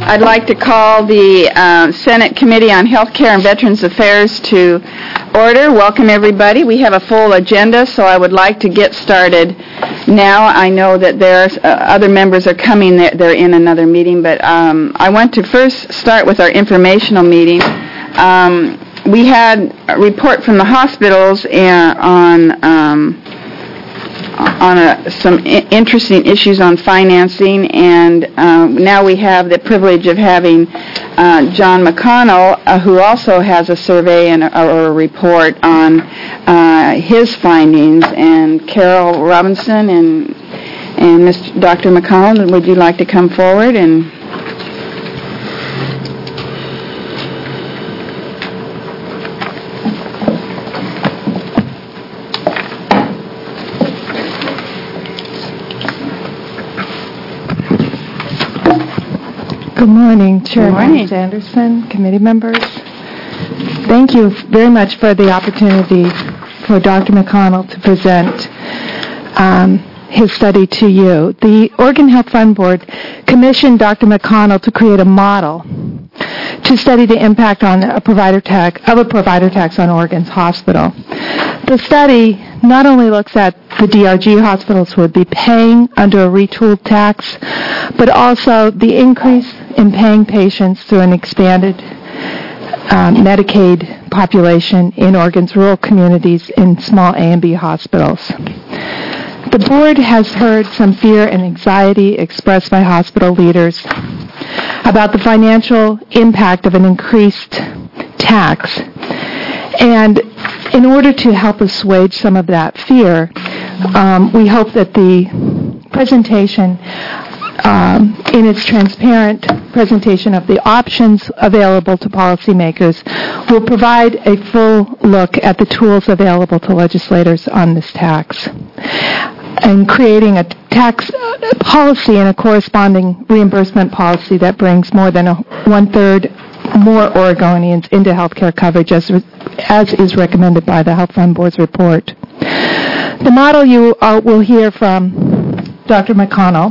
I'd like to call the Senate Committee on Healthcare and Veterans Affairs to order. Welcome, everybody. We have a full agenda, so I would like to get started now. I know that there are other members are coming. They're in another meeting, but I want to first start with our informational meeting. We had a report from the hospitals on some interesting issues on financing, and now we have the privilege of having John McConnell, who also has a survey and a report on his findings, and Carol Robinson and Dr. McConnell, would you like to come forward and... Good morning, Chairman Anderson, committee members. Thank you very much for the opportunity for Dr. McConnell to present his study to you. The Oregon Health Fund Board commissioned Dr. McConnell to create a model to study the impact on a provider tax on Oregon's hospital. The study not only looks at the DRG hospitals who would be paying under a retooled tax, but also the increase in paying patients through an expanded Medicaid population in Oregon's rural communities in small A and B hospitals. The board has heard some fear and anxiety expressed by hospital leaders about the financial impact of an increased tax. And in order to help assuage some of that fear, we hope that the presentation, in its transparent presentation of the options available to policymakers, will provide a full look at the tools available to legislators on this tax, and creating a tax policy and a corresponding reimbursement policy that brings more than one-third more Oregonians into health care coverage as is recommended by the Health Fund Board's report. The model you will hear from Dr. McConnell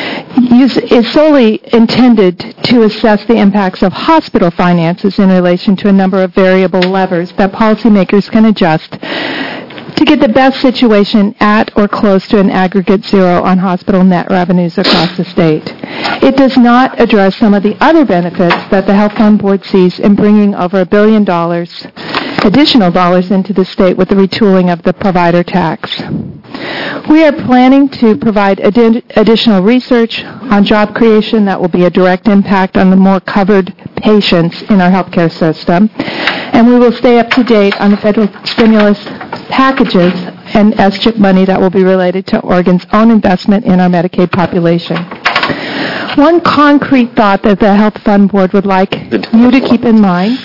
is solely intended to assess the impacts of hospital finances in relation to a number of variable levers that policymakers can adjust to get the best situation at or close to an aggregate zero on hospital net revenues across the state. It does not address some of the other benefits that the Health Fund Board sees in bringing over $1 billion additional dollars into the state with the retooling of the provider tax. We are planning to provide additional research on job creation that will be a direct impact on the more covered patients in our healthcare system, and we will stay up to date on the federal stimulus packages and SCHIP money that will be related to Oregon's own investment in our Medicaid population. One concrete thought that the Health Fund Board would like you to keep in mind,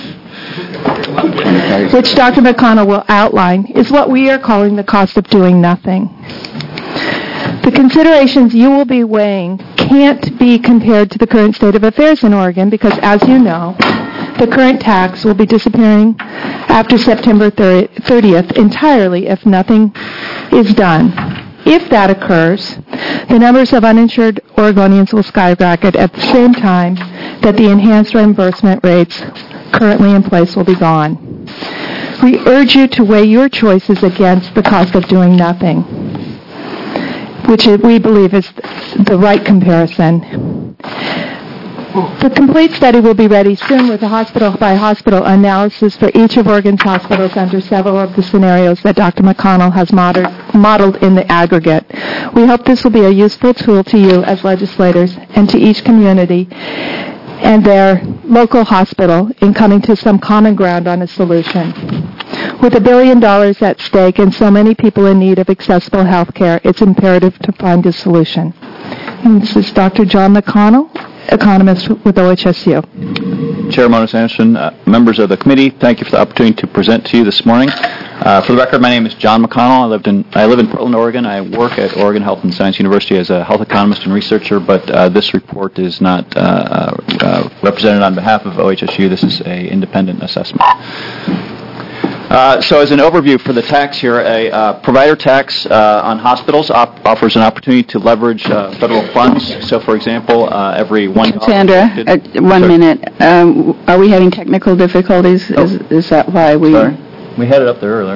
which Dr. McConnell will outline, is what we are calling the cost of doing nothing. The considerations you will be weighing can't be compared to the current state of affairs in Oregon because, as you know, the current tax will be disappearing after September 30th entirely if nothing is done. If that occurs, the numbers of uninsured Oregonians will skyrocket at the same time that the enhanced reimbursement rates currently in place will be gone. We urge you to weigh your choices against the cost of doing nothing, which we believe is the right comparison. The complete study will be ready soon with a hospital-by-hospital analysis for each of Oregon's hospitals under several of the scenarios that Dr. McConnell has modeled in the aggregate. We hope this will be a useful tool to you as legislators and to each community and their local hospital in coming to some common ground on a solution. With $1 billion at stake and so many people in need of accessible health care, it's imperative to find a solution. And this is Dr. John McConnell, economist with OHSU. Chairman Anderson, members of the committee, thank you for the opportunity to present to you this morning. For the record, my name is John McConnell. I live in Portland, Oregon. I work at Oregon Health and Science University as a health economist and researcher, but this report is not represented on behalf of OHSU. This is an independent assessment. So as an overview for the tax here, a provider tax on hospitals offers an opportunity to leverage federal funds. So, for example, every $1... Sandra, 1 minute. Are we having technical difficulties? Is that why we... Sorry. We had it up there earlier.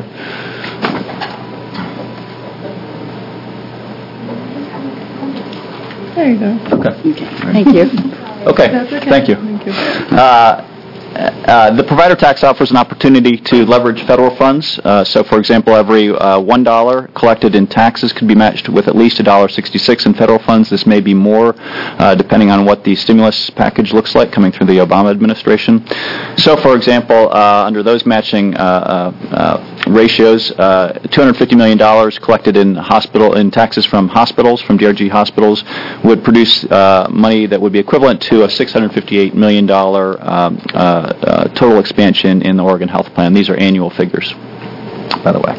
There you go. Okay. Thank you. Okay. That's okay. Thank you. Thank you. The provider tax offers an opportunity to leverage federal funds. So, for example, every $1 collected in taxes could be matched with at least $1.66 in federal funds. This may be more, depending on what the stimulus package looks like coming through the Obama administration. So, for example, under those matching ratios, $250 million collected in taxes from hospitals, from DRG hospitals, would produce money that would be equivalent to a $658 million total expansion in the Oregon Health Plan. These are annual figures, by the way.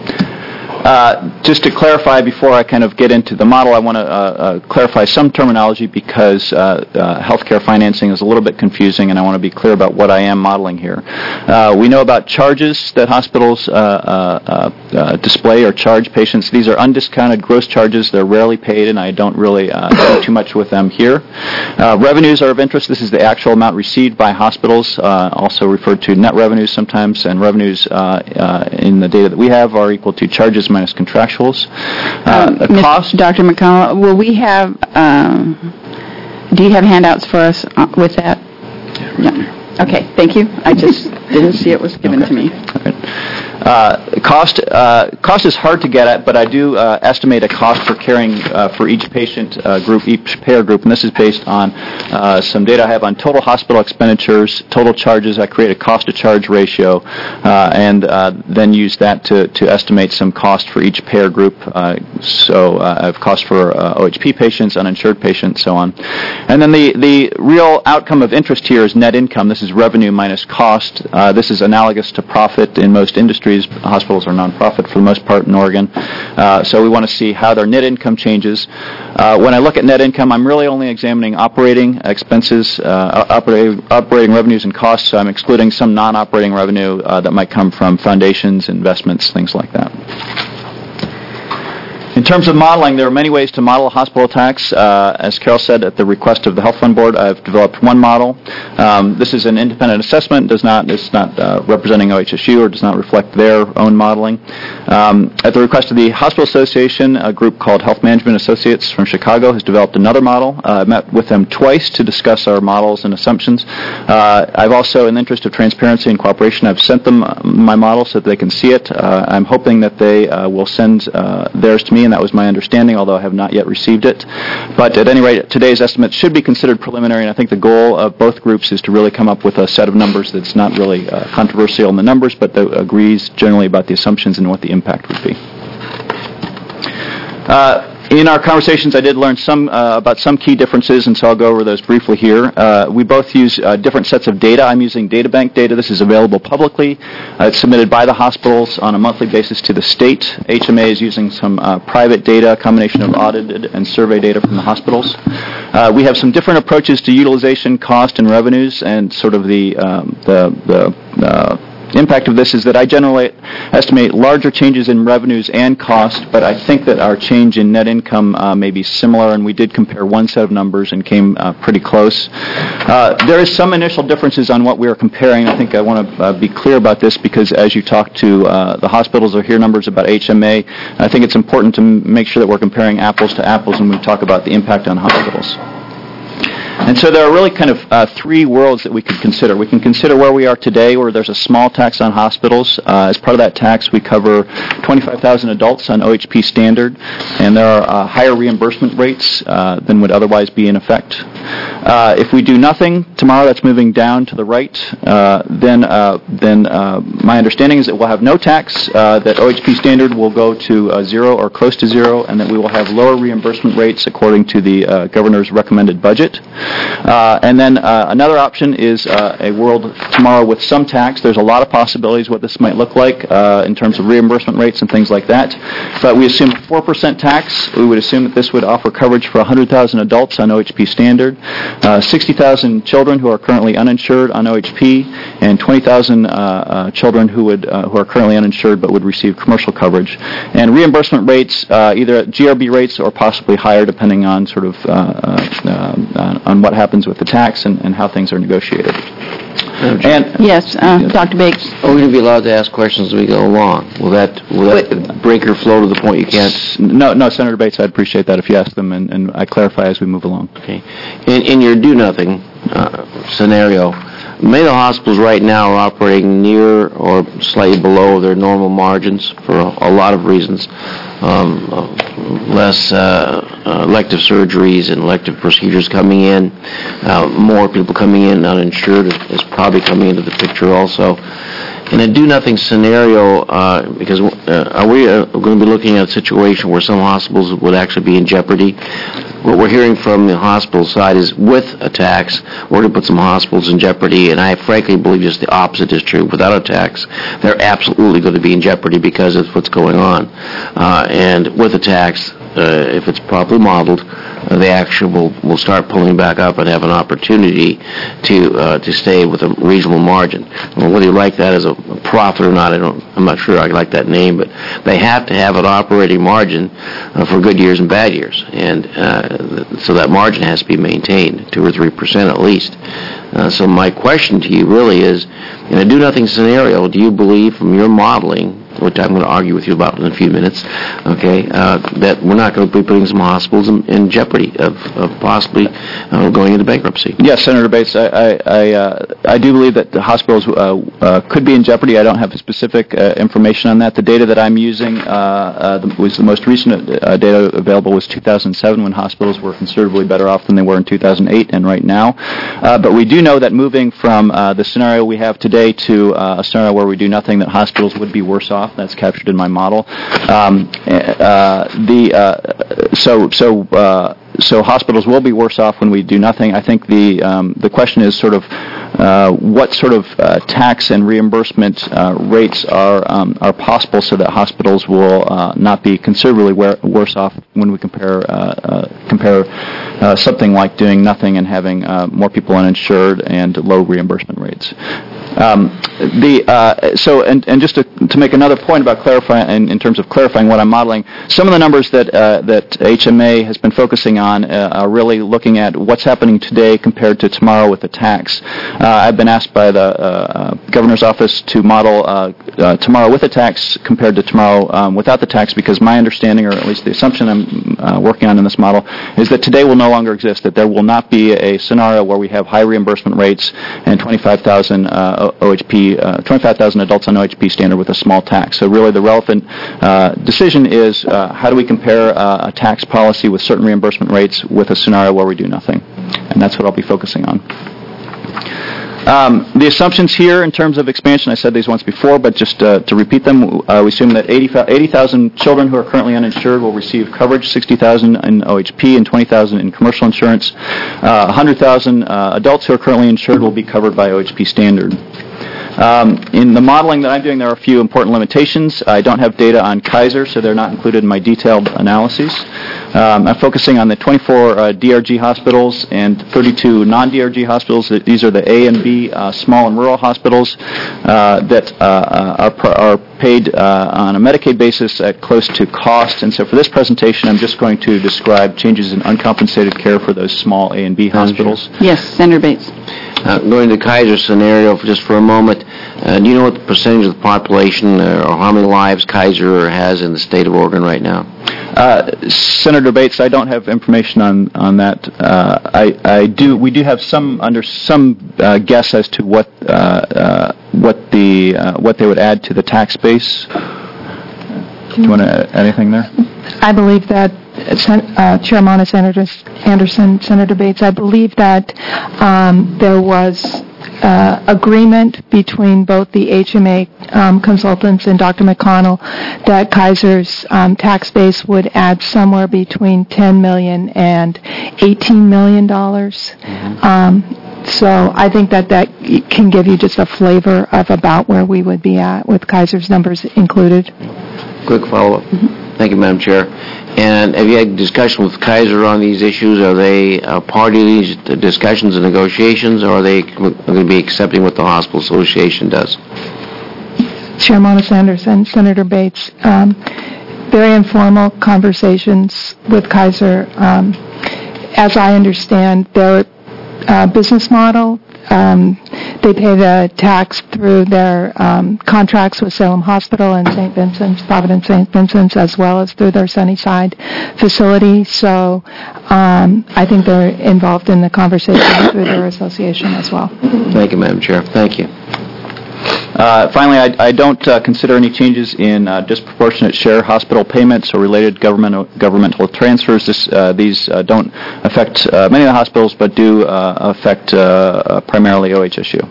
Just to clarify, before I kind of get into the model, I want to clarify some terminology because healthcare financing is a little bit confusing, and I want to be clear about what I am modeling here. We know about charges that hospitals display or charge patients. These are undiscounted gross charges. They're rarely paid, and I don't really do too much with them here. Revenues are of interest. This is the actual amount received by hospitals, also referred to net revenues sometimes, and revenues in the data that we have are equal to charges minus contractuals. Cost. Dr. McConnell, will we have, do you have handouts for us with that? No. Okay, thank you. I just didn't see it was given to me. Okay. Cost is hard to get at, but I do estimate a cost for caring for each patient group, each payer group, and this is based on some data I have on total hospital expenditures, total charges. I create a cost-to-charge ratio, and then use that to estimate some cost for each payer group. So I have cost for OHP patients, uninsured patients, so on. And then the real outcome of interest here is net income. This is revenue minus cost. This is analogous to profit in most industries. Hospitals are nonprofit for the most part in Oregon. So we want to see how their net income changes. When I look at net income, I'm really only examining operating expenses, operating revenues and costs. So I'm excluding some non-operating revenue that might come from foundations, investments, things like that. In terms of modeling, there are many ways to model a hospital tax. As Carol said, at the request of the Health Fund Board, I've developed one model. This is an independent assessment. It's not representing OHSU or does not reflect their own modeling. At the request of the Hospital Association, a group called Health Management Associates from Chicago has developed another model. I met with them twice to discuss our models and assumptions. I've also, in the interest of transparency and cooperation, I've sent them my model so that they can see it. I'm hoping that they will send theirs to me, and that was my understanding, although I have not yet received it. But at any rate, today's estimate should be considered preliminary, and I think the goal of both groups is to really come up with a set of numbers that's not really controversial in the numbers, but that agrees generally about the assumptions and what the impact would be. In our conversations, I did learn about some key differences, and so I'll go over those briefly here. We both use different sets of data. I'm using DataBank data. This is available publicly. It's submitted by the hospitals on a monthly basis to the state. HMA is using some private data, a combination of audited and survey data from the hospitals. We have some different approaches to utilization, cost, and revenues, and sort of the impact of this is that I generally estimate larger changes in revenues and cost, but I think that our change in net income may be similar, and we did compare one set of numbers and came pretty close. There is some initial differences on what we are comparing. I think I want to be clear about this because as you talk to the hospitals or hear numbers about HMA, I think it's important to make sure that we're comparing apples to apples when we talk about the impact on hospitals. And so there are really kind of three worlds that we could consider. We can consider where we are today, where there's a small tax on hospitals. As part of that tax, we cover 25,000 adults on OHP standard, and there are higher reimbursement rates than would otherwise be in effect. If we do nothing tomorrow, that's moving down to the right. Then my understanding is that we'll have no tax, that OHP standard will go to zero or close to zero, and that we will have lower reimbursement rates according to the governor's recommended budget. And then another option is a world tomorrow with some tax. There's a lot of possibilities what this might look like in terms of reimbursement rates and things like that. But we assume 4% tax. We would assume that this would offer coverage for 100,000 adults on OHP standard. uninsured, 60,000 children who are currently uninsured on OHP, and 20,000 children who are currently uninsured but would receive commercial coverage. And reimbursement rates, either at GRB rates or possibly higher, depending on sort of on what happens with the tax and how things are negotiated. And Yes, Dr. Bates. Are we going to be allowed to ask questions as we go along? Will that break or flow to the point you can't? No, Senator Bates, I'd appreciate that if you ask them, and I clarify as we move along. Okay. In your do-nothing scenario, many of the hospitals right now are operating near or slightly below their normal margins for a lot of reasons. Less elective surgeries and elective procedures coming in, more people coming in uninsured is probably coming into the picture also. In a do-nothing scenario, because are we going to be looking at a situation where some hospitals would actually be in jeopardy? What we're hearing from the hospital side is with a tax, we're going to put some hospitals in jeopardy, and I frankly believe just the opposite is true. Without a tax, they're absolutely going to be in jeopardy because of what's going on. And with a tax, if it's properly modeled, they actually will start pulling back up and have an opportunity to stay with a reasonable margin. Well, whether you like that as a profit or not, I'm not sure I like that name, but they have to have an operating margin for good years and bad years, and so that margin has to be maintained, 2 or 3% at least. So my question to you really is, in a do-nothing scenario, do you believe from your modeling, which I'm going to argue with you about in a few minutes, okay, that we're not going to be putting some hospitals in jeopardy of possibly going into bankruptcy? Yes, Senator Bates, I do believe that the hospitals could be in jeopardy. I don't have specific information on that. The data that I'm using was the most recent data available was 2007, when hospitals were considerably better off than they were in 2008 and right now. But we do know that moving from the scenario we have today to a scenario where we do nothing, that hospitals would be worse off. That's captured in my model. So hospitals will be worse off when we do nothing. I think the question is sort of what sort of tax and reimbursement rates are possible so that hospitals will not be considerably worse off when we compare something like doing nothing and having more people uninsured and low reimbursement rates. Just to make another point about clarifying, in terms of clarifying what I'm modeling, some of the numbers that HMA has been focusing on are really looking at what's happening today compared to tomorrow with the tax. I've been asked by the governor's office to model tomorrow with a tax compared to tomorrow without the tax, because my understanding, or at least the assumption I'm working on in this model, is that today will no longer exist, that there will not be a scenario where we have high reimbursement rates and 25,000 OHP, 25,000 adults on OHP standard with a small tax. So really the relevant decision is how do we compare a tax policy with certain reimbursement rates with a scenario where we do nothing? And that's what I'll be focusing on. The assumptions here in terms of expansion, I said these once before, but just to repeat them, we assume that 80,000 children who are currently uninsured will receive coverage, 60,000 in OHP and 20,000 in commercial insurance. 100,000 adults who are currently insured will be covered by OHP standard. In the modeling that I'm doing, there are a few important limitations. I don't have data on Kaiser, so they're not included in my detailed analyses. I'm focusing on the 24 DRG hospitals and 32 non-DRG hospitals. These are the A and B small and rural hospitals that are paid on a Medicaid basis at close to cost. And so for this presentation, I'm just going to describe changes in uncompensated care for those small A and B hospitals. Yes, Senator Bates. Going to Kaiser scenario just for a moment, do you know what the percentage of the population or how many lives Kaiser has in the state of Oregon right now? Senator Bates, I don't have information on that. We do have some guess as to what they would add to the tax base. Do you want to add anything there? I believe that Chairman Anderson, Senator Bates, I believe that there was agreement between both the HMA consultants and Dr. McConnell that Kaiser's tax base would add somewhere between $10 million and $18 million. So I think that can give you just a flavor of about where we would be at with Kaiser's numbers included. Quick follow-up. Thank you, Madam Chair. And have you had discussion with Kaiser on these issues? Are they part of these discussions and negotiations, or are they going to be accepting what the Hospital Association does? Chair Mona Sanders and Senator Bates, very informal conversations with Kaiser. As I understand their business model, they pay the tax through their contracts with Salem Hospital and St. Vincent's, Providence St. Vincent's, as well as through their Sunnyside facility. So I think they're involved in the conversation through their association as well. Thank you, Madam Chair. Thank you. Finally, I don't consider any changes in disproportionate share hospital payments or related governmental transfers. These don't affect many of the hospitals, but do affect primarily OHSU.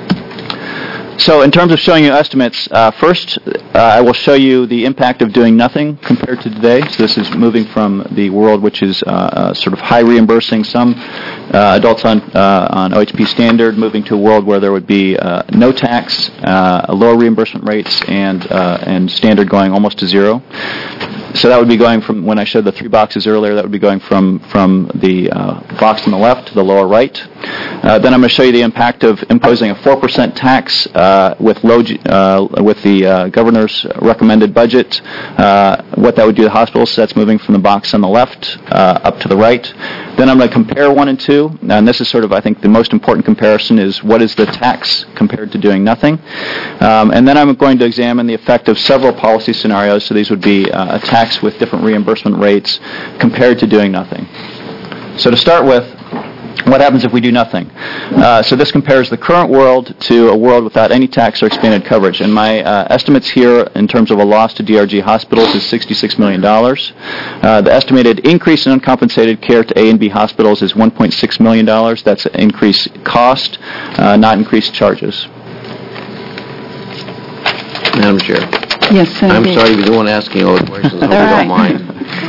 So in terms of showing you estimates, first I will show you the impact of doing nothing compared to today. So this is moving from the world which is sort of high reimbursing some adults on OHP standard, moving to a world where there would be no tax, lower reimbursement rates, and standard going almost to zero. So that would be going from, when I showed the 3 boxes earlier, that would be going from the box on the left to the lower right. Then I'm going to show you the impact of imposing a 4% tax with the governor's recommended budget, what that would do to hospitals. So that's moving from the box on the left up to the right. Then I'm going to compare 1 and 2, and this is sort of, I think, the most important comparison is what is the tax compared to doing nothing. And then I'm going to examine the effect of several policy scenarios. So these would be a tax with different reimbursement rates compared to doing nothing. So to start with, what happens if we do nothing? So this compares the current world to a world without any tax or expanded coverage. And my estimates here in terms of a loss to DRG hospitals is $66 million. The estimated increase in uncompensated care to A and B hospitals is $1.6 million. That's increased cost, not increased charges. Madam Chair. Yes, Senator. I'm sorry you don't want to ask any other questions. I hope you don't mind.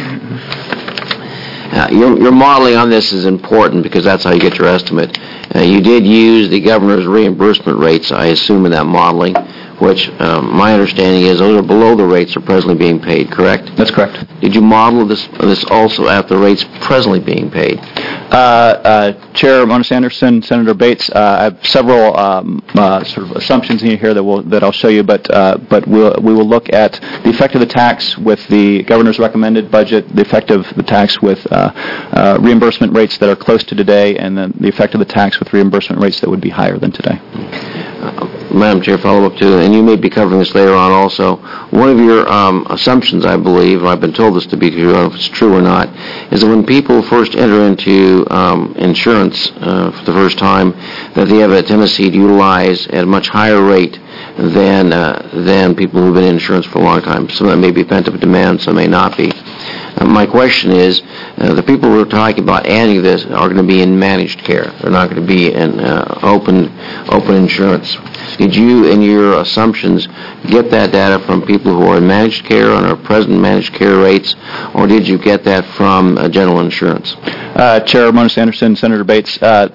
Your modeling on this is important because that's how you get your estimate. You did use the governor's reimbursement rates, I assume, in that modeling, which my understanding is those are below the rates that are presently being paid, correct? That's correct. Did you model this also at the rates presently being paid? Chair Mona Sanderson, Senator Bates, I have several sort of assumptions in here that I'll show you, but we will look at the effect of the tax with the governor's recommended budget, the effect of the tax with reimbursement rates that are close to today, and then the effect of the tax with reimbursement rates that would be higher than today. Madam Chair, follow up too, and you may be covering this later on also. One of your assumptions, I believe, I've been told this to be true, I don't know if it's true or not, is that when people first enter into insurance for the first time, that they have a tendency to utilize at a much higher rate than people who've been in insurance for a long time. Some of that may be pent-up demand, some may not be. My question is, the people we're talking about adding this are going to be in managed care. They're not going to be in open insurance. Did you, in your assumptions, get that data from people who are in managed care on our present managed care rates, or did you get that from general insurance? Chair Mona Sanderson, Senator Bates,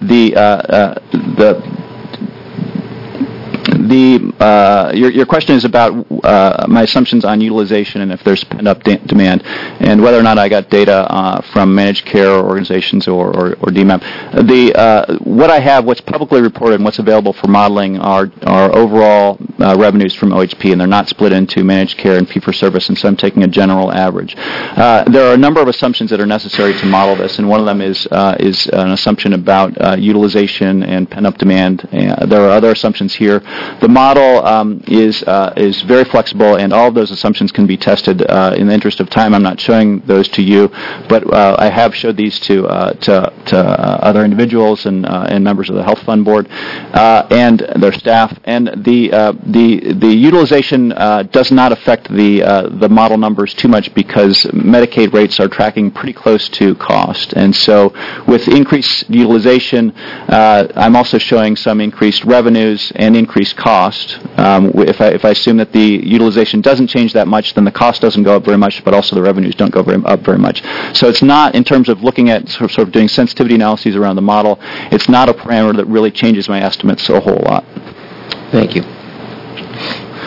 your question is about my assumptions on utilization and if there's pent-up demand, and whether or not I got data from managed care organizations or DMAP. What I have, what's publicly reported and what's available for modeling are overall revenues from OHP, and they're not split into managed care and fee-for-service, and so I'm taking a general average. There are a number of assumptions that are necessary to model this, and one of them is an assumption about utilization and pent-up demand. There are other assumptions here. The model is very flexible, and all of those assumptions can be tested. In the interest of time, I'm not showing those to you, but I have showed these to other individuals and members of the Health Fund Board and their staff. And the utilization does not affect the model numbers too much because Medicaid rates are tracking pretty close to cost, and so with increased utilization, I'm also showing some increased revenues and increased cost. If I assume that the utilization doesn't change that much, then the cost doesn't go up very much, but also the revenues don't go up very much. So it's not, in terms of looking at sort of doing sensitivity analyses around the model, it's not a parameter that really changes my estimates a whole lot. Thank you.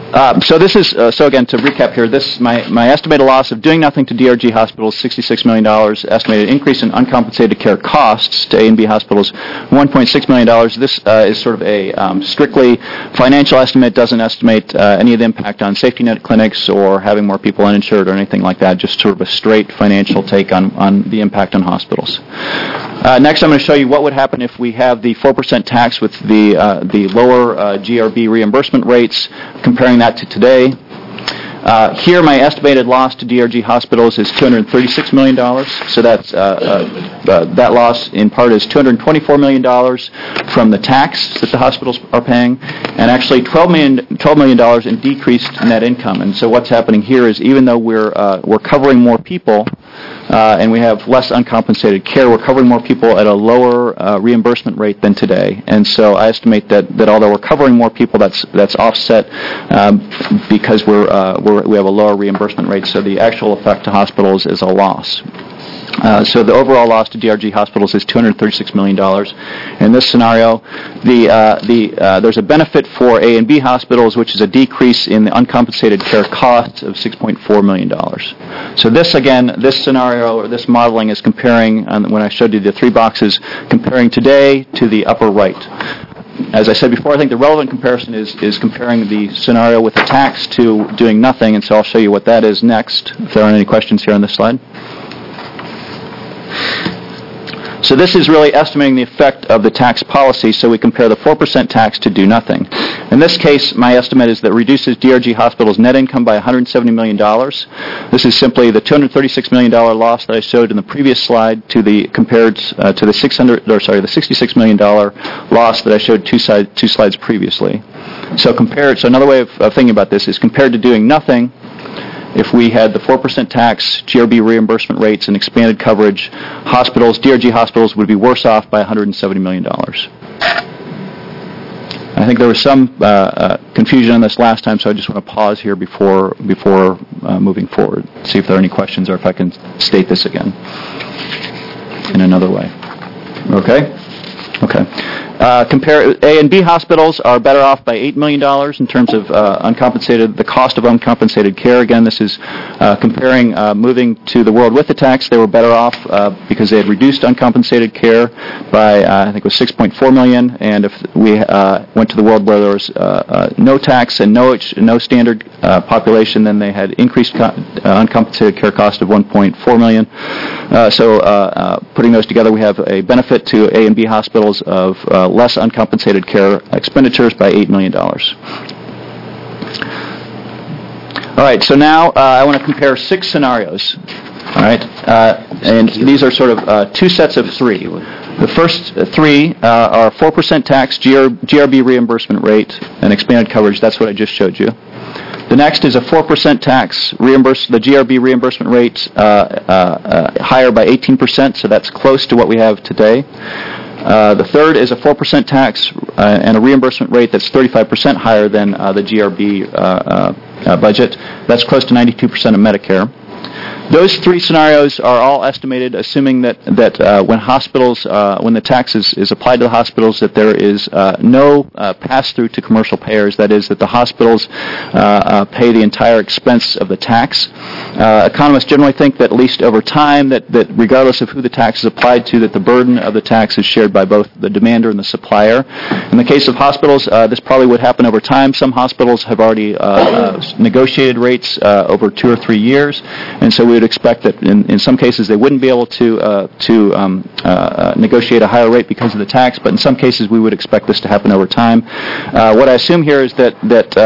So this is so again to recap here. This my estimated loss of doing nothing to DRG hospitals $66 million. Estimated increase in uncompensated care costs to A and B hospitals $1.6 million. This is sort of a strictly financial estimate. Doesn't estimate any of the impact on safety net clinics or having more people uninsured or anything like that. Just sort of a straight financial take on the impact on hospitals. Next, I'm going to show you what would happen if we have the 4% tax with the lower GRB reimbursement rates, comparing that to today. Here, my estimated loss to DRG hospitals is $236 million. So that's that loss in part is $224 million from the tax that the hospitals are paying, and actually $12 million in decreased net income. And so what's happening here is even though we're covering more people, and we have less uncompensated care, we're covering more people at a lower reimbursement rate than today. And so I estimate that although we're covering more people, that's offset because we have a lower reimbursement rate. So the actual effect to hospitals is a loss. So the overall loss to DRG hospitals is $236 million. In this scenario, there's a benefit for A and B hospitals, which is a decrease in the uncompensated care costs of $6.4 million. So this scenario, or this modeling is comparing, when I showed you the three boxes, comparing today to the upper right. As I said before, I think the relevant comparison is comparing the scenario with the tax to doing nothing, and so I'll show you what that is next, if there aren't any questions here on this slide. So this is really estimating the effect of the tax policy, so we compare the 4% tax to do nothing. In this case, my estimate is that reduces DRG hospitals' net income by $170 million. This is simply the $236 million loss that I showed in the previous slide compared to the $66 million loss that I showed two slides previously. So another way of thinking about this is compared to doing nothing. If we had the 4% tax, GRB reimbursement rates, and expanded coverage, DRG hospitals would be worse off by $170 million. I think there was some confusion on this last time, so I just want to pause here before moving forward, see if there are any questions or if I can state this again in another way. Okay? Okay. Compare A and B hospitals are better off by $8 million in terms of the cost of uncompensated care. Again, this is comparing moving to the world with the tax. They were better off because they had reduced uncompensated care by, I think it was $6.4 million. And if we went to the world where there was no tax and no standard population, then they had increased uncompensated care cost of $1.4 million. So putting those together, we have a benefit to A and B hospitals of less uncompensated care expenditures by $8 million. All right, so now I want to compare 6 scenarios. All right, and these are sort of 2 sets of 3. The first 3 are 4% tax, GRB reimbursement rate, and expanded coverage. That's what I just showed you. The next is a 4% tax, the GRB reimbursement rate higher by 18%, so that's close to what we have today. The third is a 4% tax and a reimbursement rate that's 35% higher than the GRB budget. That's close to 92% of Medicare. Those 3 scenarios are all estimated, assuming that when the tax is applied to the hospitals, that there is no pass-through to commercial payers. That is, that the hospitals pay the entire expense of the tax. Economists generally think that at least over time, that regardless of who the tax is applied to, that the burden of the tax is shared by both the demander and the supplier. In the case of hospitals, this probably would happen over time. Some hospitals have already negotiated rates over 2 or 3 years, and so we would expect that in some cases they wouldn't be able to negotiate a higher rate because of the tax, but in some cases we would expect this to happen over time. What I assume here is that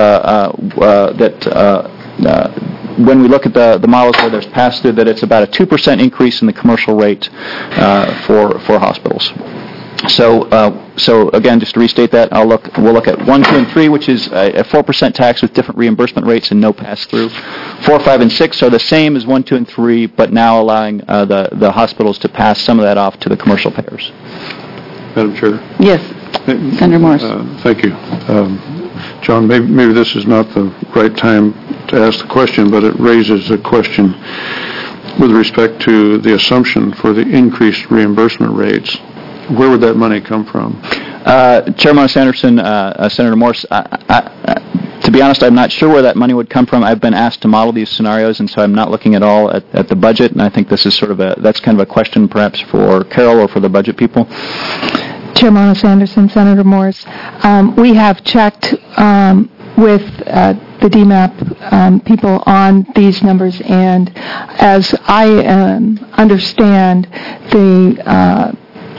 when we look at the models where there's pass-through, that it's about a 2% increase in the commercial rate for hospitals. So again, just to restate that, we'll look at 1, 2, and 3, which is a 4% tax with different reimbursement rates and no pass-through. 4, 5, and 6 are the same as 1, 2, and 3, but now allowing the hospitals to pass some of that off to the commercial payers. Madam Chair. Yes, Senator Morris. Thank you. John, maybe this is not the right time to ask the question, but it raises a question with respect to the assumption for the increased reimbursement rates. Where would that money come from? Chairman Sanderson, Senator Morse, to To be honest, I'm not sure where that money would come from. I've been asked to model these scenarios, and so I'm not looking at all at the budget, and I think this is that's kind of a question perhaps for Carol or for the budget people. Chair Monos Anderson, Senator Morris, we have checked with the DMAP people on these numbers, and as I understand the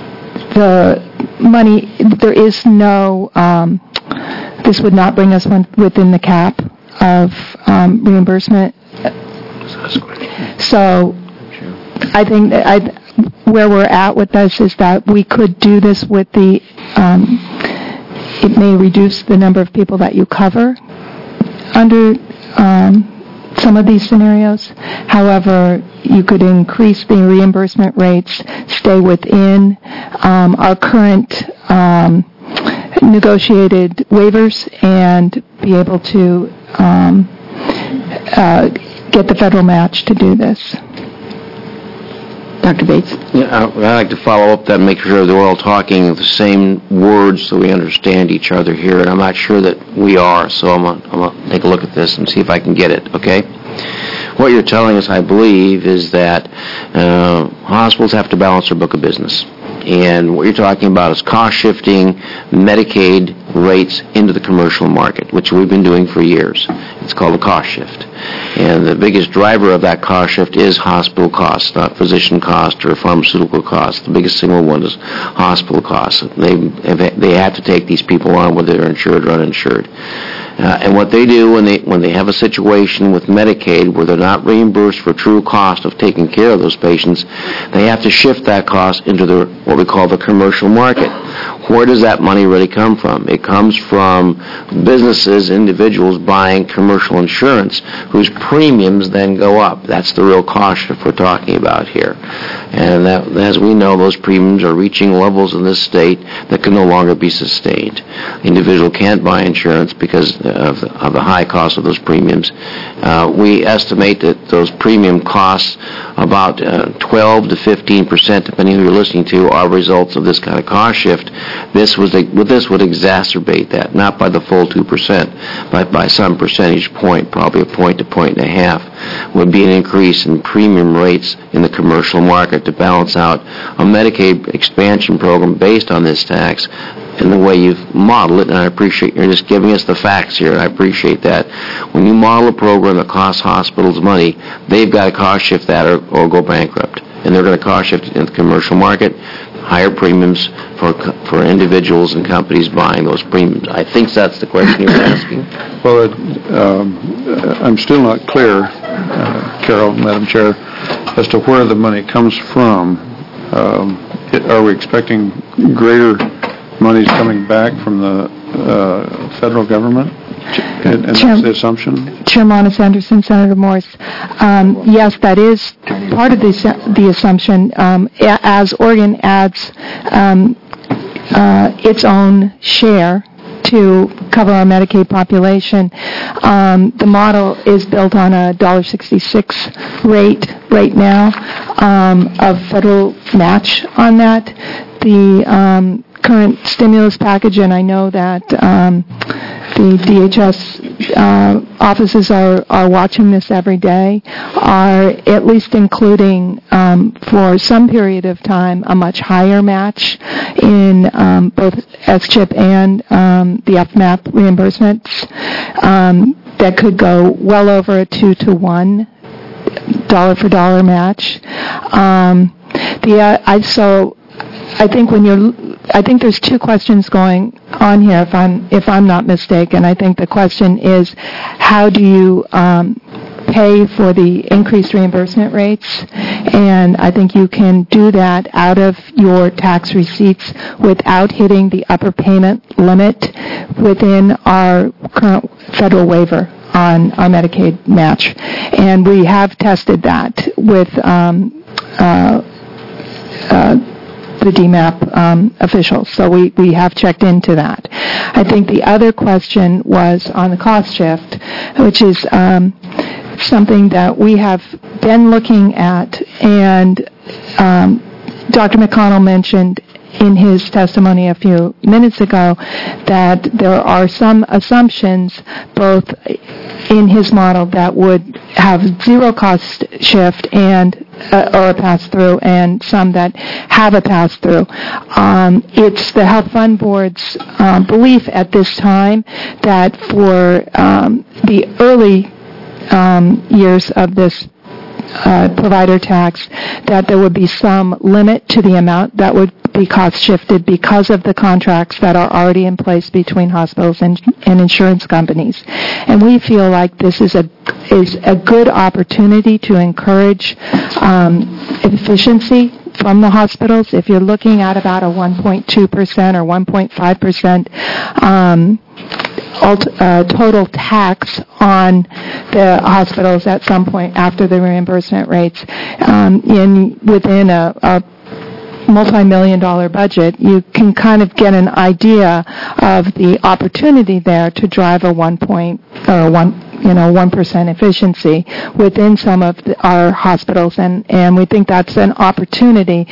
money, there is no, this would not bring us within the cap of reimbursement. So I think that where we're at with this is that we could do this with the, it may reduce the number of people that you cover under some of these scenarios. However, you could increase the reimbursement rates, stay within our current negotiated waivers, and be able to get the federal match to do this. Dr. Bates? Yeah, I'd like to follow up that and make sure that we're all talking the same words so we understand each other here, and I'm not sure that we are, so I'm going to take a look at this and see if I can get it, okay? What you're telling us, I believe, is that hospitals have to balance their book of business. And what you're talking about is cost-shifting Medicaid rates into the commercial market, which we've been doing for years. It's called a cost shift. And the biggest driver of that cost shift is hospital costs, not physician cost or pharmaceutical costs. The biggest single one is hospital costs. They have to take these people on whether they're insured or uninsured. And what they do when they have a situation with Medicaid where they're not reimbursed for true cost of taking care of those patients, they have to shift that cost into what we call the commercial market. Where does that money really come from? It comes from businesses, individuals buying commercial insurance whose premiums then go up. That's the real cost that we're talking about here. And that, as we know, those premiums are reaching levels in this state that can no longer be sustained. The individual can't buy insurance because of the high cost of those premiums. We estimate that those premium costs about 12 to 15%, depending who you're listening to, are results of this kind of cost shift. This would exacerbate that, not by the full 2%, but by some percentage point, probably a point to point and a half, would be an increase in premium rates in the commercial market to balance out a Medicaid expansion program based on this tax and the way you've modeled it, and I appreciate you're just giving us the facts here, and I appreciate that. When you model a program that costs hospitals money, they've got to cost shift that or go bankrupt, and they're going to cost shift it in the commercial market, higher premiums for individuals and companies buying those premiums. I think that's the question you're asking. Well, I'm still not clear, Carol, Madam Chair, as to where the money comes from. Are we expecting greater monies coming back from the federal government? And that's the assumption? Chair Monos Anderson, Senator Morris. Yes, that is part of the assumption. As Oregon adds its own share to cover our Medicaid population, the model is built on a $1.66 rate right now of federal match on that. The current stimulus package, and I know that the DHS offices are watching this every day, are at least including for some period of time a much higher match in both SCHIP and the FMAP reimbursements that could go well over a 2-to-1 dollar for dollar match. I think there's two questions going on here, if I'm not mistaken. I think the question is, how do you pay for the increased reimbursement rates? And I think you can do that out of your tax receipts without hitting the upper payment limit within our current federal waiver on our Medicaid match. And we have tested that with the DMAP officials. So we have checked into that. I think the other question was on the cost shift, which is something that we have been looking at, and Dr. McConnell mentioned in his testimony a few minutes ago that there are some assumptions both in his model that would have zero cost shift and or a pass-through, and some that have a pass-through. It's the Health Fund Board's belief at this time that for the early years of this provider tax, that there would be some limit to the amount that would be cost shifted because of the contracts that are already in place between hospitals and insurance companies. And we feel like this is a good opportunity to encourage efficiency from the hospitals. If you're looking at about a 1.2% or 1.5% total tax on the hospitals at some point after the reimbursement rates, within a multi-million-dollar budget, you can kind of get an idea of the opportunity there to drive a 1% efficiency within some of our hospitals, and we think that's an opportunity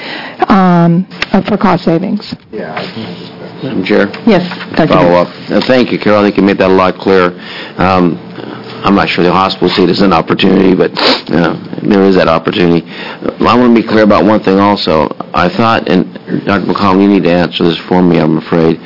for cost savings. Madam Chair? Yes, Dr. Follow up. Thank you, Carol. I think you made that a lot clearer. I'm not sure the hospitals see it as an opportunity, but there is that opportunity. I want to be clear about one thing also. I thought, and Dr. McConnell, you need to answer this for me, I'm afraid.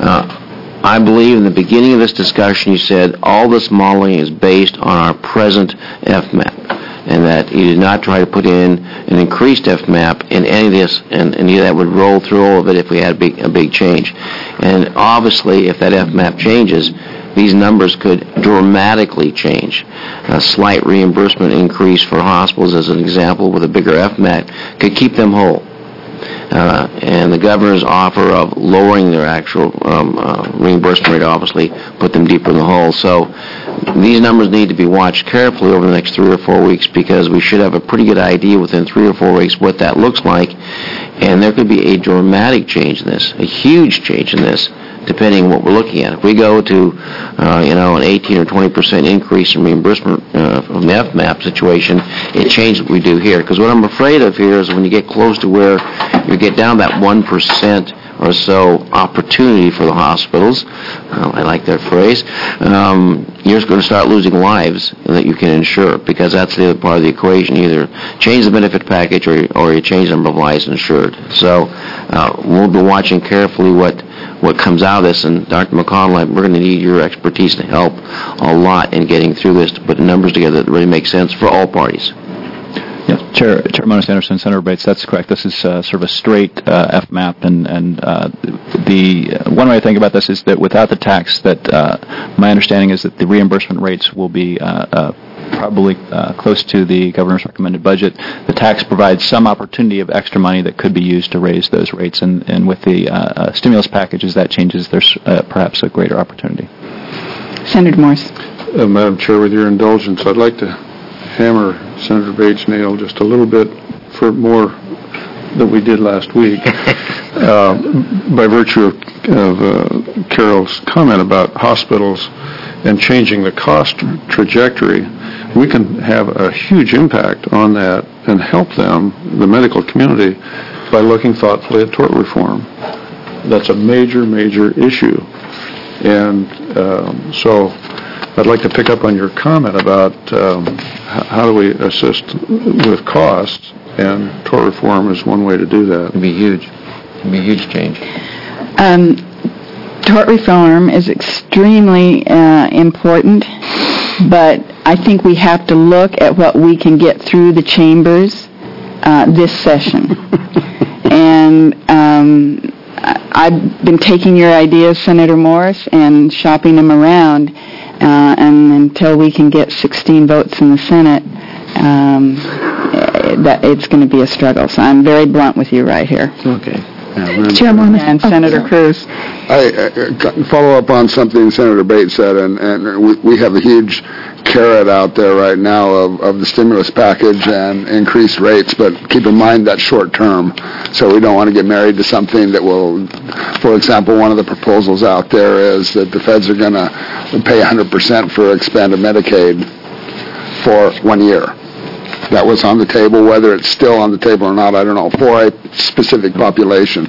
I believe in the beginning of this discussion you said all this modeling is based on our present FMAP, and that you did not try to put in an increased FMAP in any of this, and that would roll through all of it if we had a big change. And obviously, if that FMAP changes, these numbers could dramatically change. A slight reimbursement increase for hospitals, as an example, with a bigger FMAP, could keep them whole. And the governor's offer of lowering their actual reimbursement rate obviously put them deeper in the hole. So these numbers need to be watched carefully over the next 3 or 4 weeks, because we should have a pretty good idea within 3 or 4 weeks what that looks like. And there could be a dramatic change in this, a huge change in this, depending on what we're looking at. If we go to, an 18 or 20% increase in reimbursement from the FMAP situation, it changes what we do here. Because what I'm afraid of here is when you get close to where you get down that 1% or so opportunity for the hospitals, I like that phrase, you're going to start losing lives that you can insure, because that's the other part of the equation. You either change the benefit package or you change the number of lives insured. So we'll be watching carefully what comes out of this, and Dr. McConnell, we're going to need your expertise to help a lot in getting through this, to put numbers together that really make sense for all parties. Yeah, Chair Moniz Anderson, Senator Bates, that's correct. This is sort of a straight FMAP, and the one way to think about this is that without the tax, that my understanding is that the reimbursement rates will be probably close to the governor's recommended budget. The tax provides some opportunity of extra money that could be used to raise those rates, and with the stimulus packages, that changes. There's perhaps a greater opportunity. Senator Morse. Madam Chair, with your indulgence, I'd like to hammer Senator Bates' nail just a little bit for more than we did last week. By virtue of Carol's comment about hospitals and changing the cost trajectory, we can have a huge impact on that and help them, the medical community, by looking thoughtfully at tort reform. That's a major, major issue. And so I'd like to pick up on your comment about how do we assist with costs, and tort reform is one way to do that. It'd be huge. It'd be a huge change. Tort reform is extremely important, but I think we have to look at what we can get through the chambers this session. And I've been taking your ideas, Senator Morris, and shopping them around, and until we can get 16 votes in the Senate, that it's going to be a struggle. So I'm very blunt with you right here. Okay. Chairman And Senator Cruz. I follow up on something Senator Bates said, and we have a huge carrot out there right now of the stimulus package and increased rates, but keep in mind that's short term, so we don't want to get married to something that will, for example, one of the proposals out there is that the feds are going to pay 100% for expanded Medicaid for 1 year. that was on the table, whether it's still on the table or not, I don't know, for a specific population.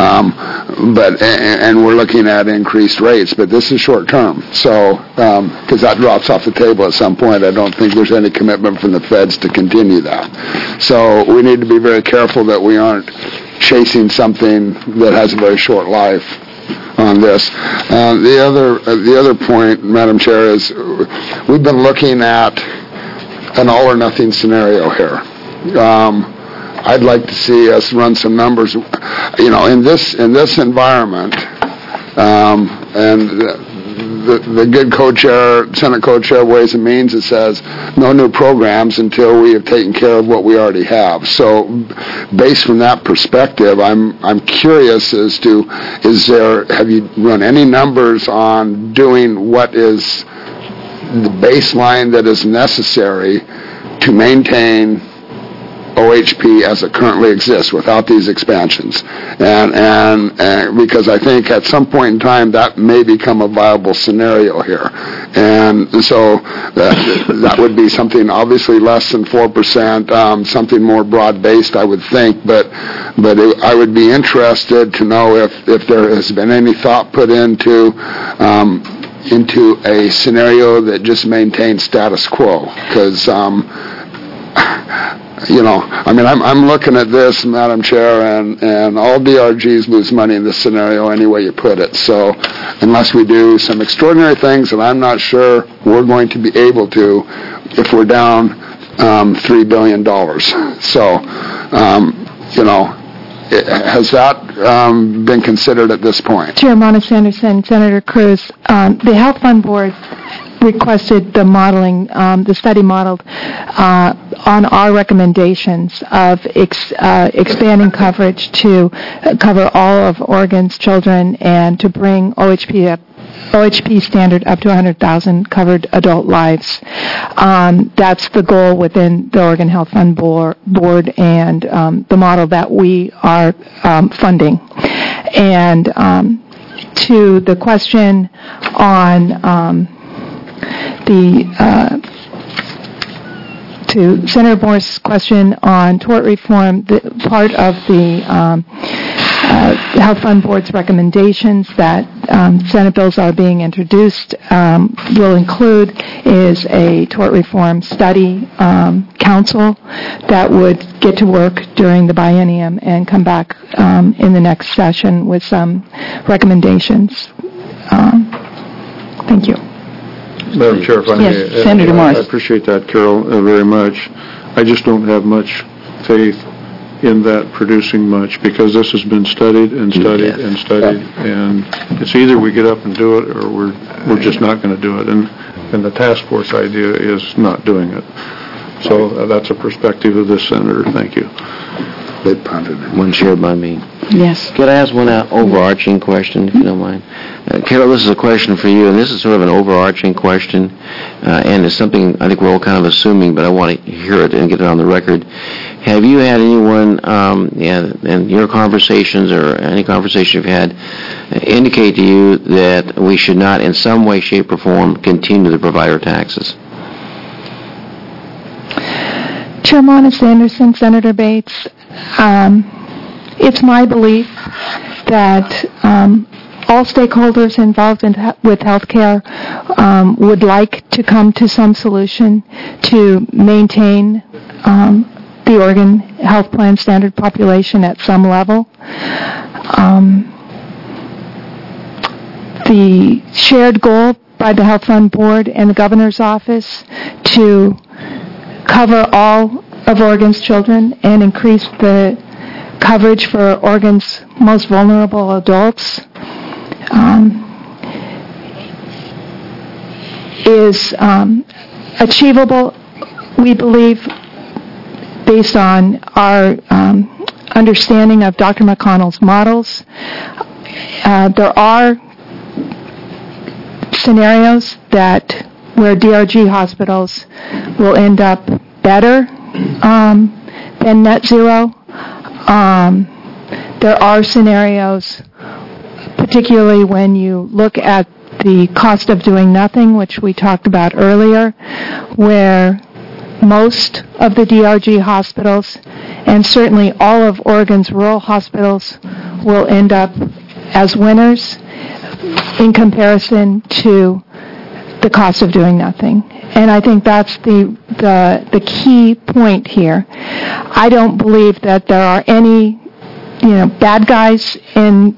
And we're looking at increased rates, but this is short term. So, because that drops off the table at some point, I don't think there's any commitment from the feds to continue that. So we need to be very careful that we aren't chasing something that has a very short life on this. The other point, Madam Chair, is we've been looking at an all or nothing scenario here. I'd like to see us run some numbers, in this environment, and the good co-chair, Senate co-chair Ways and Means, that says no new programs until we have taken care of what we already have. So, based from that perspective, I'm curious as to have you run any numbers on doing what is the baseline that is necessary to maintain OHP as it currently exists without these expansions, and because I think at some point in time that may become a viable scenario here, and so that would be something obviously less than 4%, something more broad-based, I would think, but I would be interested to know if there has been any thought put into a scenario that just maintains status quo, because I'm looking at this, Madam Chair, and all DRGs lose money in this scenario any way you put it. So unless we do some extraordinary things, and I'm not sure we're going to be able to if we're down $3 billion. So, has that been considered at this point? Chair Monis Anderson, Senator Cruz, the Health Fund Board requested the modeling, the study modeled on our recommendations of expanding coverage to cover all of Oregon's children and to bring OHP standard up to 100,000 covered adult lives. That's the goal within the Oregon Health Fund Board and the model that we are funding. And to the question on to Senator Moore's question on tort reform, part of the Health Fund Board's recommendations that Senate bills are being introduced will include is a tort reform study council that would get to work during the biennium and come back in the next session with some recommendations. Thank you. Madam Chair, if I may, Yes, Senator Morris. I appreciate that, Carol, very much. I just don't have much faith in that producing much, because this has been studied and studied and studied, and it's either we get up and do it or we're just not going to do it, and the task force idea is not doing it. So that's a perspective of this senator. Thank you. They punted it. One shared by me. Yes. Could I ask one overarching question, if you don't mind? Carol, this is a question for you, and this is sort of an overarching question, and it's something I think we're all kind of assuming, but I want to hear it and get it on the record. Have you had anyone in your conversations or any conversation you've had indicate to you that we should not in some way, shape, or form continue the provider taxes? Chair Monis Anderson, Senator Bates, it's my belief that all stakeholders involved with healthcare would like to come to some solution to maintain the Oregon Health Plan standard population at some level. The shared goal by the Health Fund Board and the Governor's Office to cover all of Oregon's children and increase the coverage for Oregon's most vulnerable adults is achievable, we believe, based on our understanding of Dr. McConnell's models. There are scenarios where DRG hospitals will end up better than net zero. There are scenarios, particularly when you look at the cost of doing nothing, which we talked about earlier, where most of the DRG hospitals, and certainly all of Oregon's rural hospitals will end up as winners in comparison to the cost of doing nothing. And I think that's the key point here. I don't believe that there are any, bad guys in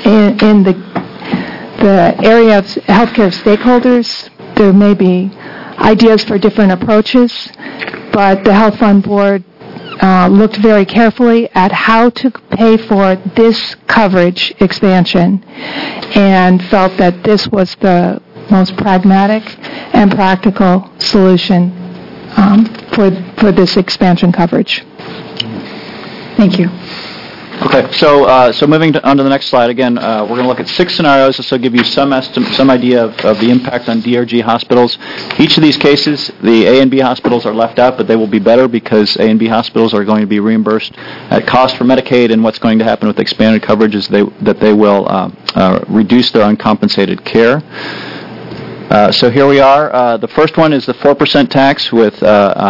the area of healthcare stakeholders. There may be ideas for different approaches, but the Health Fund Board looked very carefully at how to pay for this coverage expansion and felt that this was the most pragmatic and practical solution for this expansion coverage. Thank you. Okay, so moving on to the next slide. Again, we're going to look at 6 scenarios. This will give you some idea of the impact on DRG hospitals. Each of these cases, the A and B hospitals are left out, but they will be better because A and B hospitals are going to be reimbursed at cost for Medicaid, and what's going to happen with expanded coverage is that they will reduce their uncompensated care. So here we are. The first one is the 4% tax with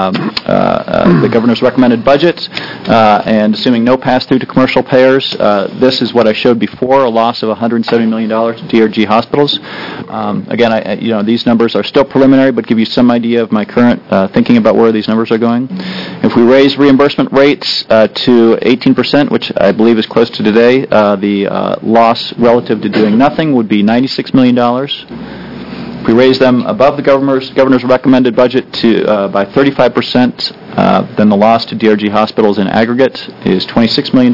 the governor's recommended budget, and assuming no pass-through to commercial payers. This is what I showed before, a loss of $170 million to DRG hospitals. Again, these numbers are still preliminary, but give you some idea of my current thinking about where these numbers are going. If we raise reimbursement rates to 18%, which I believe is close to today, the loss relative to doing nothing would be $96 million. If we raise them above the governor's recommended budget to by 35%, then the loss to DRG hospitals in aggregate is $26 million.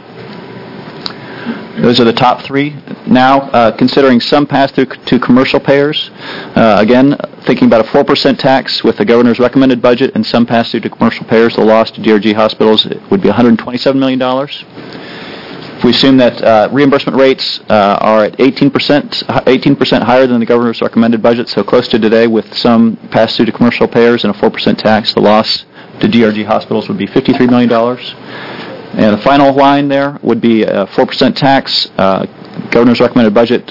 Those are the top 3. Now, considering some pass-through to commercial payers, again, thinking about a 4% tax with the governor's recommended budget and some pass-through to commercial payers, the loss to DRG hospitals would be $127 million. If we assume that reimbursement rates are at 18% higher than the governor's recommended budget, so close to today with some pass-through to commercial payers and a 4% tax, the loss to DRG hospitals would be $53 million. And the final line there would be a 4% tax, governor's recommended budget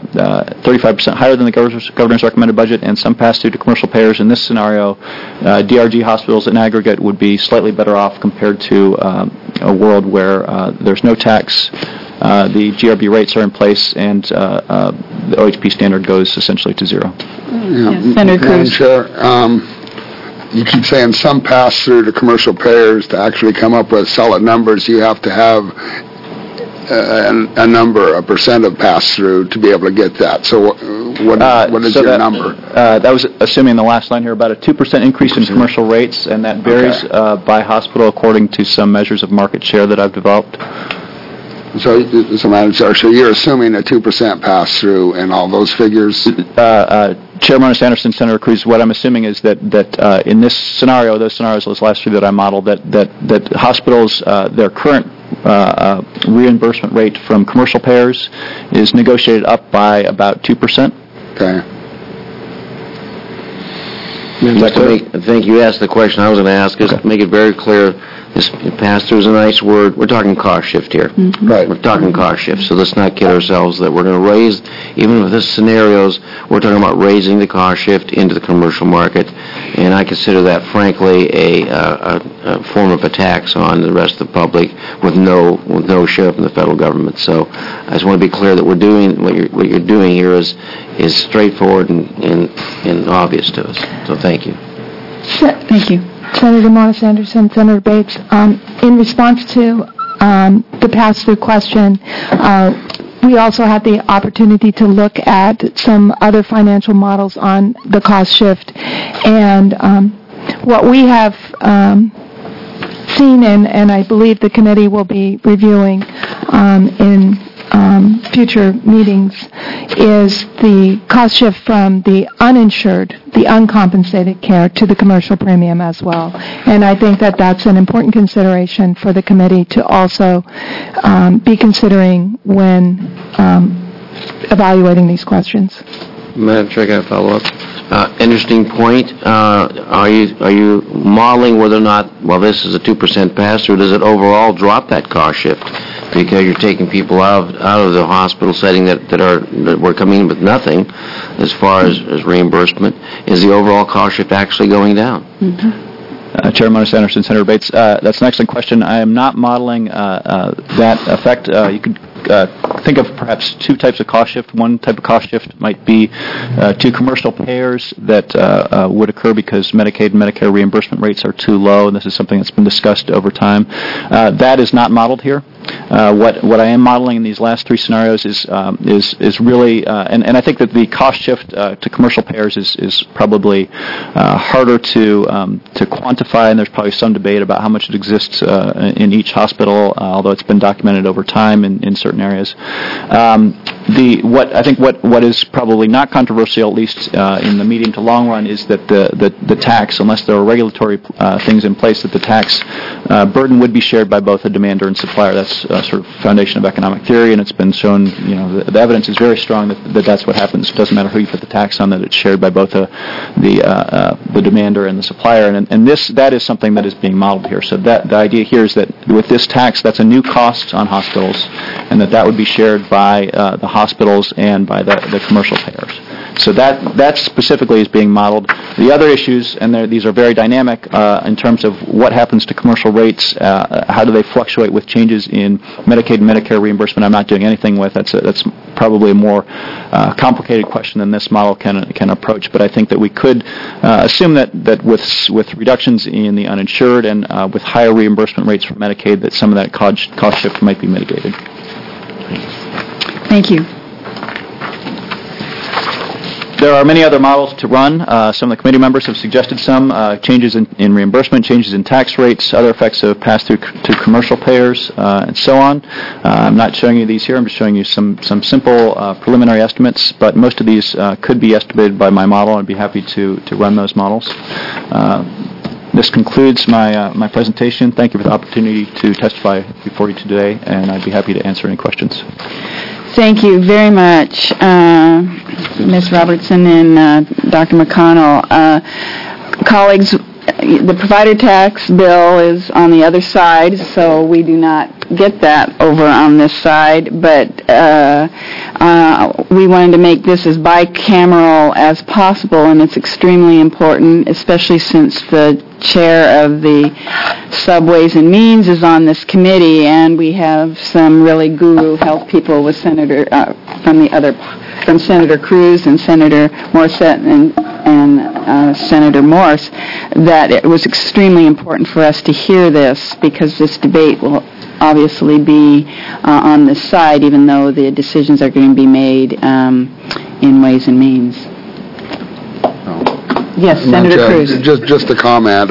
35% higher than the governor's recommended budget, and some pass-through to commercial payers. In this scenario, DRG hospitals in aggregate would be slightly better off compared to a world where there's no tax, the GRB rates are in place, and the OHP standard goes essentially to 0. Yes, Senator Cruz. You keep saying some pass-through to commercial payers. To actually come up with solid numbers, you have to have a percent of pass-through to be able to get that. So what is your number? That was assuming the last line here, about a 2% increase in commercial rates, and that varies by hospital according to some measures of market share that I've developed. So you're assuming a 2% pass-through in all those figures? Chairman Anderson, Senator Cruz, what I'm assuming is that in this scenario, those scenarios, those last 3 that I modeled, that hospitals, their current reimbursement rate from commercial payers is negotiated up by about 2%. Okay. I think you asked the question I was going to ask. Just to make it very clear, this pass-through is a nice word. We're talking cost shift here. Mm-hmm. Right. We're talking cost shift, so let's not kid ourselves that we're going to raise, even with this scenarios, we're talking about raising the cost shift into the commercial market, and I consider that, frankly, a form of a tax on the rest of the public with no share from the federal government. So I just want to be clear that we're doing what you're doing here is straightforward and obvious to us. So thank you. Thank you. Senator Morris Anderson, Senator Bates, in response to the pass-through question, we also had the opportunity to look at some other financial models on the cost shift, and what we have seen, and I believe the committee will be reviewing in future meetings, is the cost shift from the uninsured, the uncompensated care to the commercial premium as well. And I think that that's an important consideration for the committee to also be considering when evaluating these questions. Madam Chair, can I follow up? Interesting point. Are you modeling whether or not, well, this is a 2% pass-through, does it overall drop that cost shift? Because you're taking people out of the hospital setting that were coming in with nothing as far as reimbursement. Is the overall cost shift actually going down? Mm-hmm. Chairman Moniz Anderson, Senator Bates. That's an excellent question. I am not modeling that effect. You could think of perhaps two types of cost shift. One type of cost shift might be to commercial payers that would occur because Medicaid and Medicare reimbursement rates are too low, and this is something that's been discussed over time. That is not modeled here. What I am modeling in these last three scenarios is really, and I think that the cost shift to commercial payers is probably harder to quantify, and there's probably some debate about how much it exists in each hospital, although it's been documented over time in certain areas. What is probably not controversial, at least in the medium to long run, is that the tax, unless there are regulatory things in place, that the tax burden would be shared by both a demander and supplier. That's sort of foundation of economic theory, and it's been shown. The evidence is very strong that that's what happens. It doesn't matter who you put the tax on; that it's shared by both the demander and the supplier. And that is something that is being modeled here. So the idea here is that with this tax, that's a new cost on hospitals, and that would be shared by the hospitals and by the commercial payers. So that specifically is being modeled. The other issues, and these are very dynamic in terms of what happens to commercial rates, how do they fluctuate with changes in Medicaid and Medicare reimbursement. I'm not doing anything with. That's probably a more complicated question than this model can approach. But I think that we could assume that with reductions in the uninsured and with higher reimbursement rates for Medicaid, that some of that cost shift might be mitigated. Thank you. There are many other models to run. Some of the committee members have suggested some changes in reimbursement, changes in tax rates, other effects of pass-through to commercial payers, and so on. I'm not showing you these here. I'm just showing you some simple preliminary estimates, but most of these could be estimated by my model. I'd be happy to run those models. This concludes my presentation. Thank you for the opportunity to testify before you today, and I'd be happy to answer any questions. Thank you very much, Ms. Robertson and Dr. McConnell. Colleagues, the provider tax bill is on the other side, so we do not get that over on this side, but we wanted to make this as bicameral as possible, and it's extremely important, especially since the chair of the Subways and Means is on this committee, and we have some really guru health people with from Senator Cruz and Senator Morissette and Senator Morse, that it was extremely important for us to hear this, because this debate will obviously be on this side, even though the decisions are going to be made in Ways and Means. Yes, Senator Cruz. Just a comment.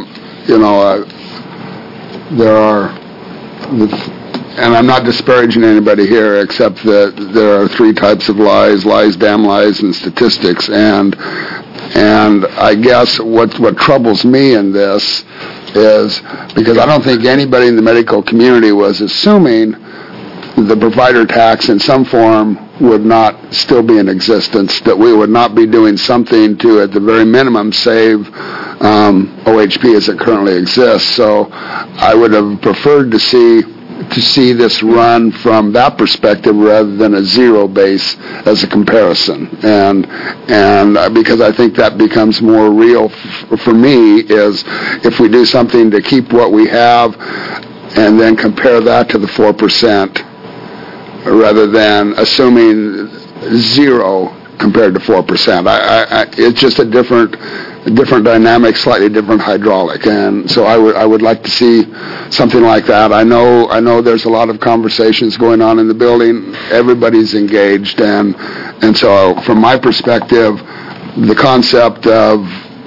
There are, and I'm not disparaging anybody here, except that there are three types of lies: damn lies, and statistics. And I guess what troubles me in this is because I don't think anybody in the medical community was assuming the provider tax in some form would not still be in existence, that we would not be doing something to, at the very minimum, save OHP as it currently exists. So I would have preferred to see this run from that perspective rather than a zero base as a comparison. And because I think that becomes more real for me is if we do something to keep what we have and then compare that to the 4%, rather than assuming zero compared to 4%. It's just a different dynamic, slightly different hydraulic, and so I would like to see something like that. I know there's a lot of conversations going on in the building. Everybody's engaged, and so from my perspective, the concept of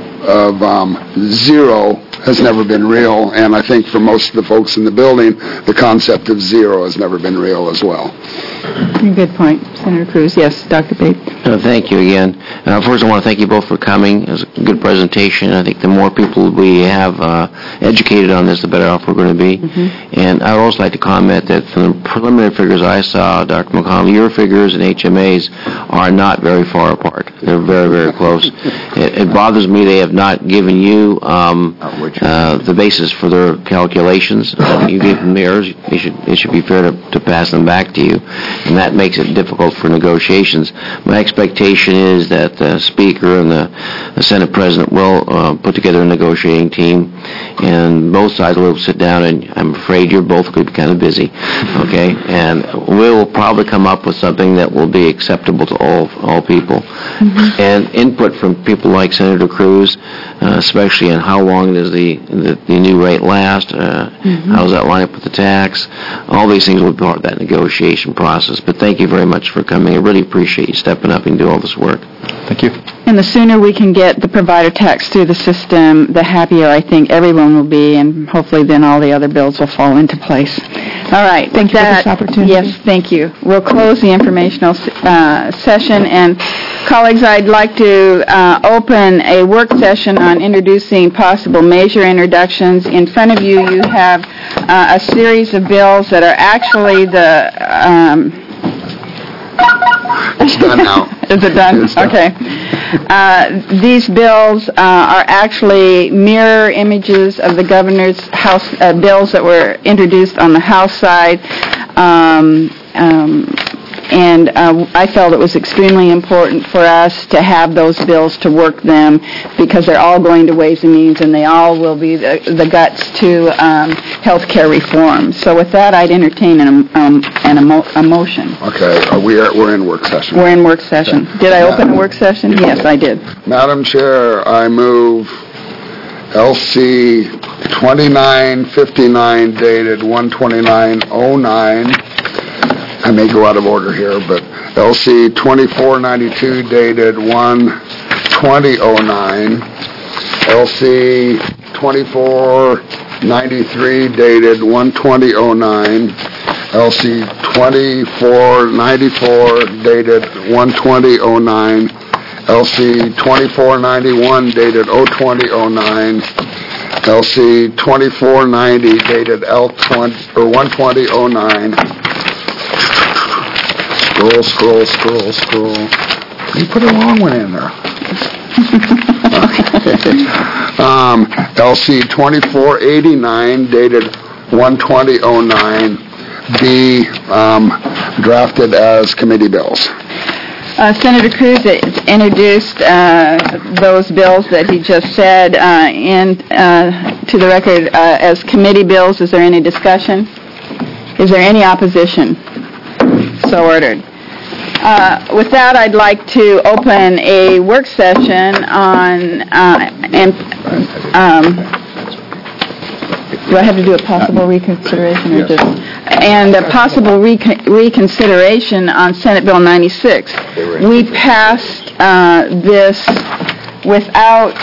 zero has never been real, and I think for most of the folks in the building, the concept of zero has never been real as well. Good point, Senator Cruz. Yes, Dr. Bates. Thank you again. First, I want to thank you both for coming. It was a good presentation. I think the more people we have educated on this, the better off we're going to be. Mm-hmm. And I would also like to comment that from the preliminary figures I saw, Dr. McConnell, your figures and HMA's are not very far apart. They're very, very close. It bothers me they have not given you the basis for their calculations. You gave them theirs. It should be fair to pass them back to you. and that makes it difficult for negotiations. My expectation is that the Speaker and the Senate President will put together a negotiating team, and both sides will sit down, and I'm afraid you're both going to be kind of busy, okay? And we will probably come up with something that will be acceptable to all people. And input from people like Senator Cruz, especially on how long does the new rate last, how does that line up with the tax. All these things will be part of that negotiation process. But thank you very much for coming. I really appreciate you stepping up and doing all this work. Thank you. And the sooner we can get the provider tax through the system, the happier I think everyone will be, and hopefully then all the other bills will fall into place. All right. Thank you for this opportunity. Yes, thank you. We'll close the informational session, and colleagues, I'd like to open a work session on introducing possible measure introductions. In front of you, you have a series of bills that are actually the... It's done now. Is it done? It's done. Okay. These bills are actually mirror images of the governor's House bills that were introduced on the House side. And I felt it was extremely important for us to have those bills to work them because they're all going to Ways and Means and they all will be the guts to health care reform. So with that, I'd entertain a motion. Okay, we're in work session. We're in work session. Did I open a work session? Yes, I did. Madam Chair, I move LC 2959 dated 1/29/09. I may go out of order here, but LC 2492 dated 1/20/09. LC 2493 dated 1/20/09. LC 2494 dated 1/20/09. LC 2491 dated 0/20/09. LC 2490 dated 1/20/09. Scroll. You put a long one in there. LC 2489 dated 1/20/09. Be drafted as committee bills. Senator Cruz introduced those bills that he just said to the record as committee bills. Is there any discussion? Is there any opposition? So ordered. With that, I'd like to open a work session on do I have to do a possible reconsideration or just and a possible reconsideration on Senate Bill 96. We passed this without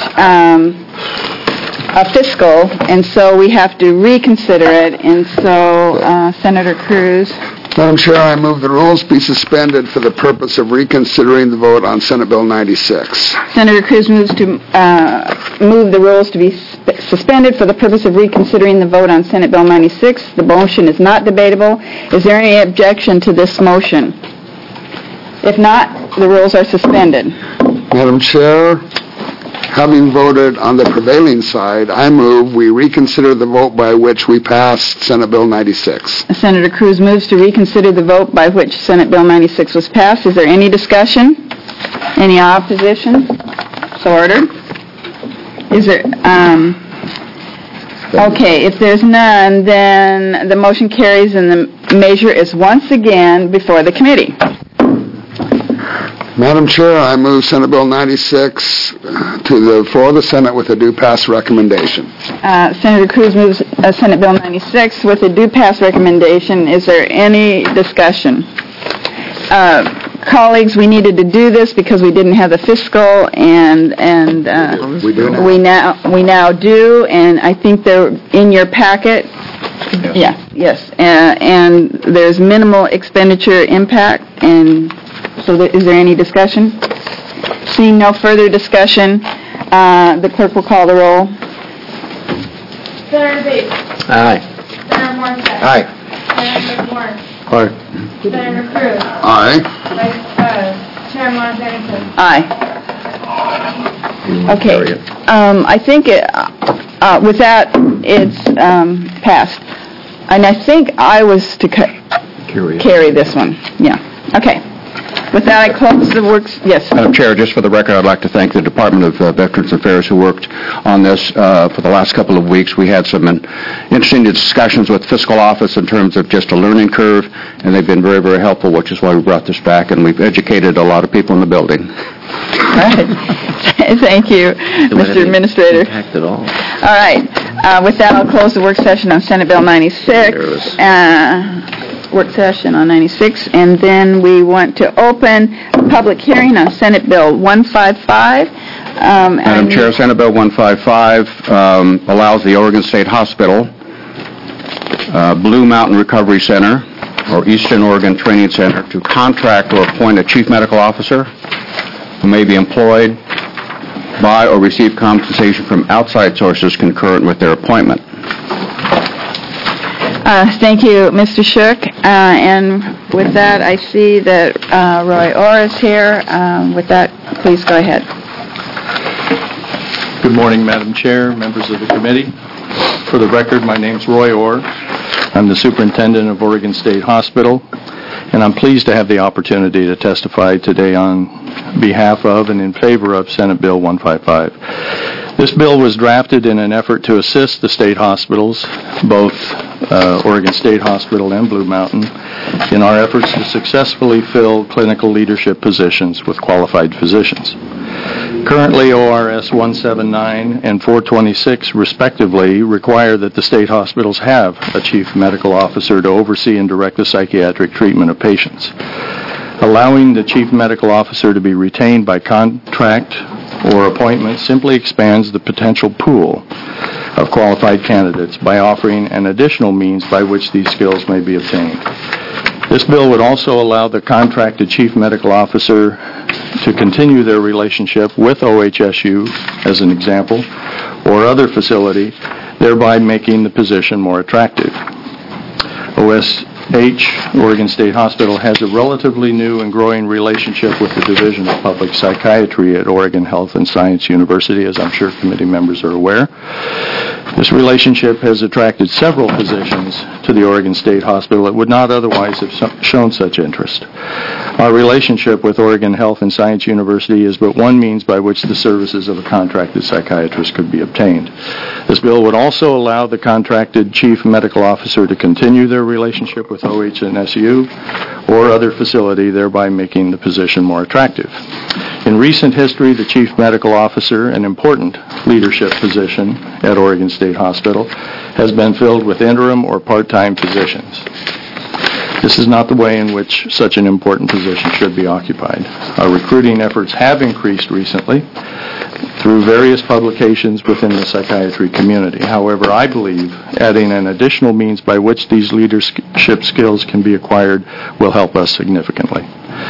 a fiscal, and so we have to reconsider it. And so, Senator Cruz. Madam Chair, I move the rules be suspended for the purpose of reconsidering the vote on Senate Bill 96. Senator Cruz moves to move the rules to be suspended for the purpose of reconsidering the vote on Senate Bill 96. The motion is not debatable. Is there any objection to this motion? If not, the rules are suspended. Madam Chair, having voted on the prevailing side, I move we reconsider the vote by which we passed Senate Bill 96. Senator Cruz moves to reconsider the vote by which Senate Bill 96 was passed. Is there any discussion? Any opposition? So ordered. Is there, okay, if there's none, then the motion carries and the measure is once again before the committee. Madam Chair, I move Senate Bill 96 to the floor of the Senate with a due pass recommendation. Senator Cruz moves Senate Bill 96 with a due pass recommendation. Is there any discussion? Colleagues, we needed to do this because we didn't have the fiscal, and we do now. We now do, and I think they're in your packet. Yes. And there's minimal expenditure impact, and so is there any discussion? Seeing no further discussion, the clerk will call the roll. Senator Bates. Aye. Senator Morissette. Aye. Senator McMorris. Aye. Senator Cruz. Aye. Chair Monica Anderson. Aye. Okay. I think with that, it's passed. And I think I was to carry this one. Yeah. Okay. With that, I close the works. Yes. Madam Chair, just for the record, I'd like to thank the Department of Veterans Affairs who worked on this for the last couple of weeks. We had some interesting discussions with fiscal office in terms of just a learning curve, and they've been very, very helpful, which is why we brought this back, and we've educated a lot of people in the building. All right. Thank you, Mr. Administrator. Impact at all. All right. With that, I'll close the work session on Senate Bill 96. Work session on 96, and then we want to open a public hearing on Senate Bill 155. Madam Chair, Senate Bill 155 allows the Oregon State Hospital, Blue Mountain Recovery Center, or Eastern Oregon Training Center to contract or appoint a chief medical officer who may be employed by or receive compensation from outside sources concurrent with their appointment. Thank you, Mr. Shook. And with that, I see that Roy Orr is here. With that, please go ahead. Good morning, Madam Chair, members of the committee. For the record, my name's Roy Orr. I'm the superintendent of Oregon State Hospital, and I'm pleased to have the opportunity to testify today on behalf of and in favor of Senate Bill 155. This bill was drafted in an effort to assist the state hospitals, both Oregon State Hospital and Blue Mountain, in our efforts to successfully fill clinical leadership positions with qualified physicians. Currently, ORS 179 and 426, respectively, require that the state hospitals have a chief medical officer to oversee and direct the psychiatric treatment of patients. Allowing the chief medical officer to be retained by contract or appointment simply expands the potential pool of qualified candidates by offering an additional means by which these skills may be obtained. This bill would also allow the contracted chief medical officer to continue their relationship with OHSU, as an example, or other facility, thereby making the position more attractive. OSH, Oregon State Hospital, has a relatively new and growing relationship with the Division of Public Psychiatry at Oregon Health and Science University, as I'm sure committee members are aware. This relationship has attracted several physicians to the Oregon State Hospital that would not otherwise have shown such interest. Our relationship with Oregon Health and Science University is but one means by which the services of a contracted psychiatrist could be obtained. This bill would also allow the contracted chief medical officer to continue their relationship with OHSU or other facility, thereby making the position more attractive. In recent history, the chief medical officer, an important leadership position at Oregon State Hospital, has been filled with interim or part-time positions. This is not the way in which such an important position should be occupied. Our recruiting efforts have increased recently through various publications within the psychiatry community. However, I believe adding an additional means by which these leadership skills can be acquired will help us significantly.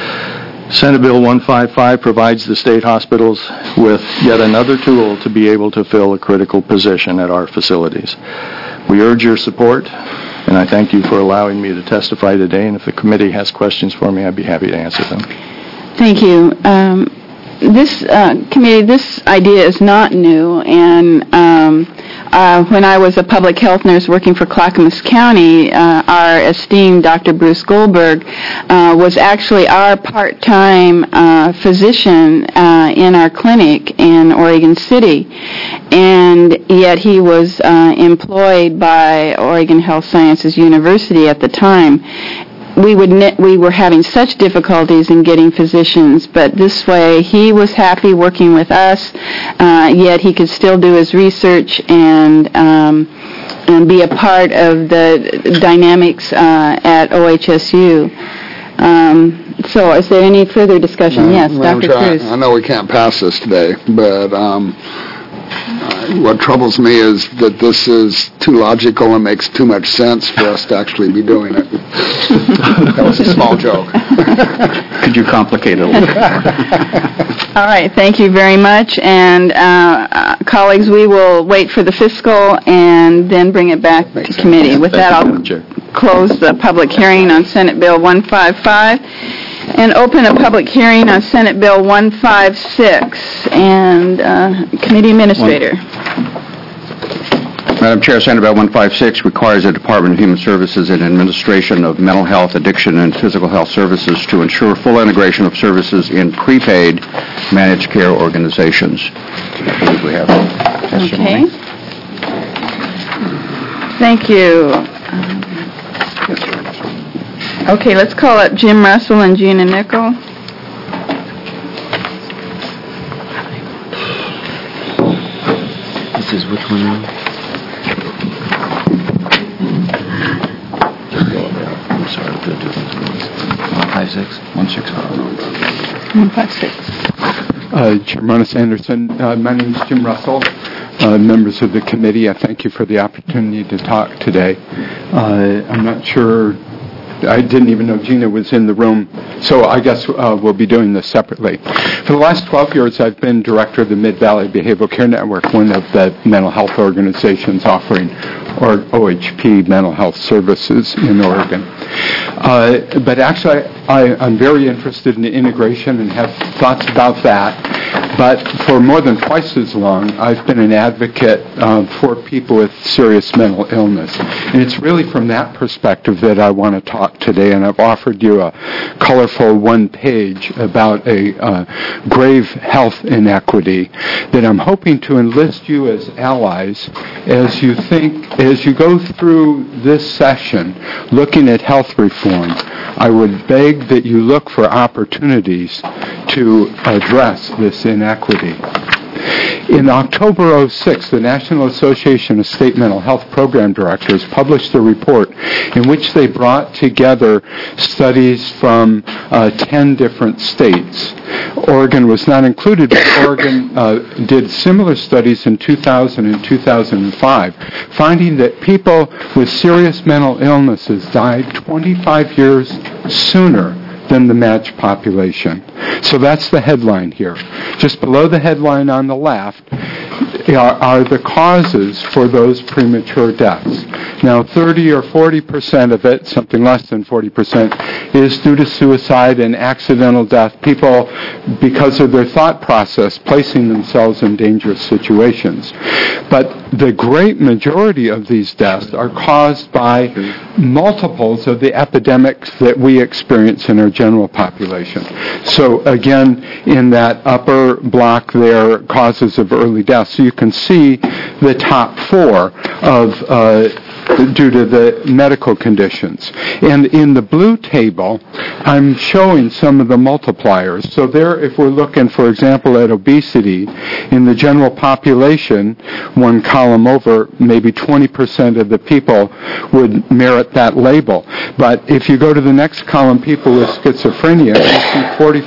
Senate Bill 155 provides the state hospitals with yet another tool to be able to fill a critical position at our facilities. We urge your support, and I thank you for allowing me to testify today, and if the committee has questions for me, I'd be happy to answer them. Thank you. This committee, this idea is not new, and when I was a public health nurse working for Clackamas County, our esteemed Dr. Bruce Goldberg was actually our part-time physician in our clinic in Oregon City, and yet he was employed by Oregon Health Sciences University at the time. We were having such difficulties in getting physicians, but this way he was happy working with us, yet he could still do his research and be a part of the dynamics at OHSU. So is there any further discussion? Yes, Dr. Cruz. I know we can't pass this today, but what troubles me is that this is too logical and makes too much sense for us to actually be doing it. That was a small joke. Could you complicate it a little bit? All right, thank you very much. And colleagues, we will wait for the fiscal and then bring it back to committee. With that, I'll close the public hearing on Senate Bill 155 and open a public hearing on Senate Bill 156. And Committee Administrator. Madam Chair, Senate Bill 156 requires the Department of Human Services and Administration of Mental Health, Addiction, and Physical Health Services to ensure full integration of services in prepaid managed care organizations. I believe we have testimony. Okay. Thank you. Okay, let's call up Jim Russell and Gina Nickel. This is which one now? I'm sorry, I'm going to do 156. 156. Chair Monis Anderson, my name is Jim Russell. Members of the committee, I thank you for the opportunity to talk today. I'm not sure, I didn't even know Gina was in the room, so I guess we'll be doing this separately. For the last 12 years, I've been director of the Mid-Valley Behavioral Care Network, one of the mental health organizations offering OHP mental health services in Oregon. But actually, I'm very interested in integration and have thoughts about that. But for more than twice as long, I've been an advocate for people with serious mental illness. And it's really from that perspective that I want to talk today. And I've offered you a colorful one-page about a grave health inequity that I'm hoping to enlist you as allies as you go through this session looking at health reform. I would beg that you look for opportunities to address this inequity. In October '06, the National Association of State Mental Health Program Directors published a report in which they brought together studies from 10 different states. Oregon was not included, but Oregon did similar studies in 2000 and 2005, finding that people with serious mental illnesses died 25 years sooner than the matched population. So that's the headline here. Just below the headline on the left are the causes for those premature deaths. Now, 30 or 40% of it, something less than 40%, is due to suicide and accidental death. People, because of their thought process, placing themselves in dangerous situations. But the great majority of these deaths are caused by multiples of the epidemics that we experience in our general population. So again, in that upper block there, causes of early death. So you can see the top four of due to the medical conditions. And in the blue table, I'm showing some of the multipliers. So there, if we're looking, for example, at obesity, in the general population, one column over, maybe 20% of the people would merit that label. But if you go to the next column, people with schizophrenia, you see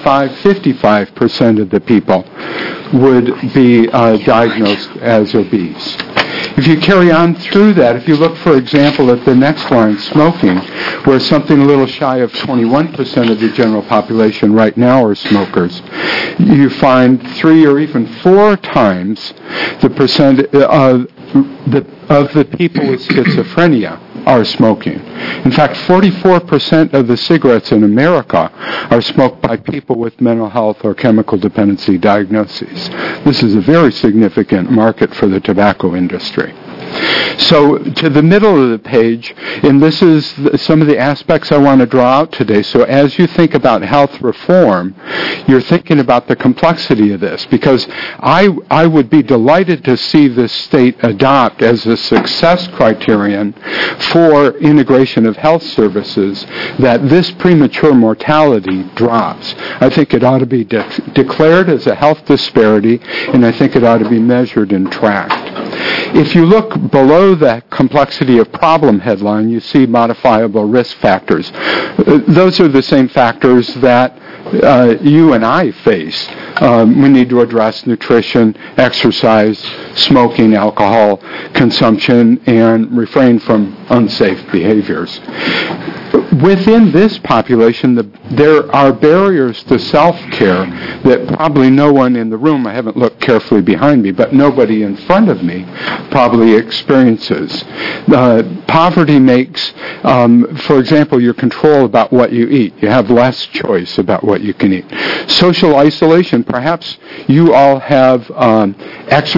55% of the people would be diagnosed as obese. If you carry on through that, if you look, for example, at the next line, smoking, where something a little shy of 21% of the general population right now are smokers, you find 3 or even 4 times the percent of the people with schizophrenia are smoking. In fact, 44% of the cigarettes in America are smoked by people with mental health or chemical dependency diagnoses. This is a very significant market for the tobacco industry. So to the middle of the page, and this is some of the aspects I want to draw out today. So as you think about health reform, you're thinking about the complexity of this, because I would be delighted to see this state adopt as a success criterion for integration of health services that this premature mortality drops. I think it ought to be declared as a health disparity, and I think it ought to be measured and tracked. If you look below that complexity of problem headline, you see modifiable risk factors. Those are the same factors that you and I face. We need to address nutrition, exercise, smoking, alcohol consumption, and refrain from unsafe behaviors. Within this population, there are barriers to self-care that probably no one in the room, I haven't looked carefully behind me, but nobody in front of me probably experiences. Poverty makes, for example, your control about what you eat. You have less choice about what you can eat. Social isolation, perhaps you all have exercised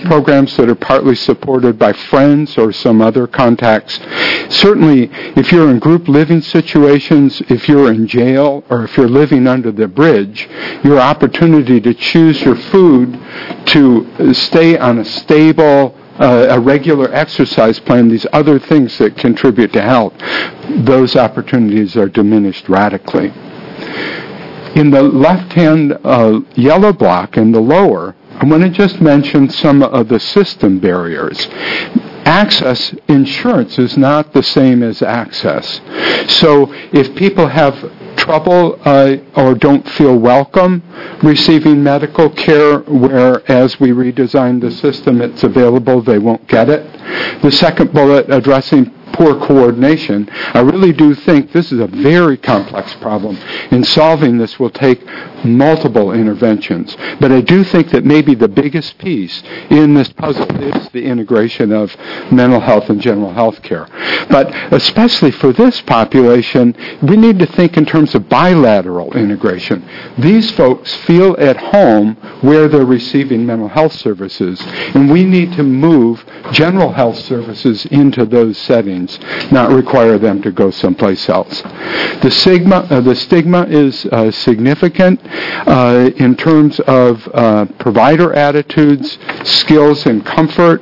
programs that are partly supported by friends or some other contacts. Certainly, if you're in group living situations, if you're in jail, or if you're living under the bridge, your opportunity to choose your food, to stay on a stable, a regular exercise plan, these other things that contribute to health, those opportunities are diminished radically. In the left-hand yellow block in the lower, I want to just mention some of the system barriers. Access, insurance is not the same as access. So if people have trouble or don't feel welcome receiving medical care, where as we redesign the system it's available, they won't get it. The second bullet, addressing poor coordination. I really do think this is a very complex problem. In solving this will take multiple interventions. But I do think that maybe the biggest piece in this puzzle is the integration of mental health and general health care. But especially for this population, we need to think in terms of bilateral integration. These folks feel at home where they're receiving mental health services, and we need to move general health services into those settings, not require them to go someplace else. The stigma is significant in terms of provider attitudes, skills, and comfort.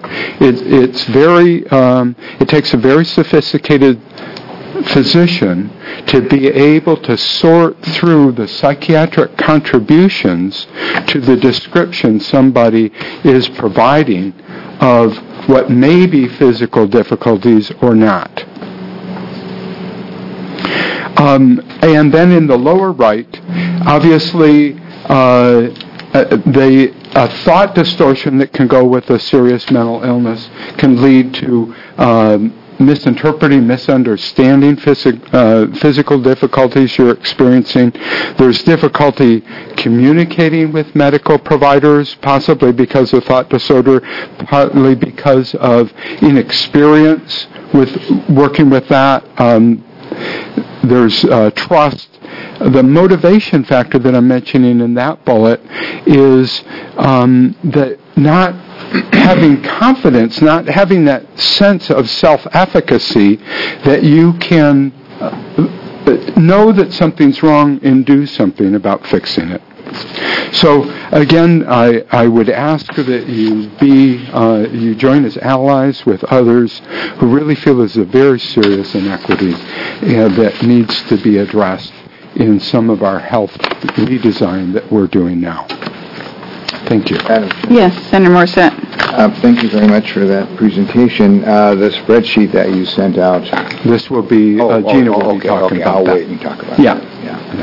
It takes a very sophisticated physician to be able to sort through the psychiatric contributions to the description somebody is providing of what may be physical difficulties or not. And then in the lower right, obviously, a thought distortion that can go with a serious mental illness can lead to misinterpreting, misunderstanding physical difficulties you're experiencing. There's difficulty communicating with medical providers, possibly because of thought disorder, partly because of inexperience with working with that. There's trust. The motivation factor that I'm mentioning in that bullet is that not having confidence, not having that sense of self-efficacy that you can know that something's wrong and do something about fixing it. So again, I would ask that you join as allies with others who really feel there's a very serious inequity that needs to be addressed in some of our health redesign that we're doing now. Thank you. Yes, Senator Morissette. Thank you very much for that presentation. The spreadsheet that you sent out. This will be, Gina will be talking about I'll that. wait and talk about Yeah. that.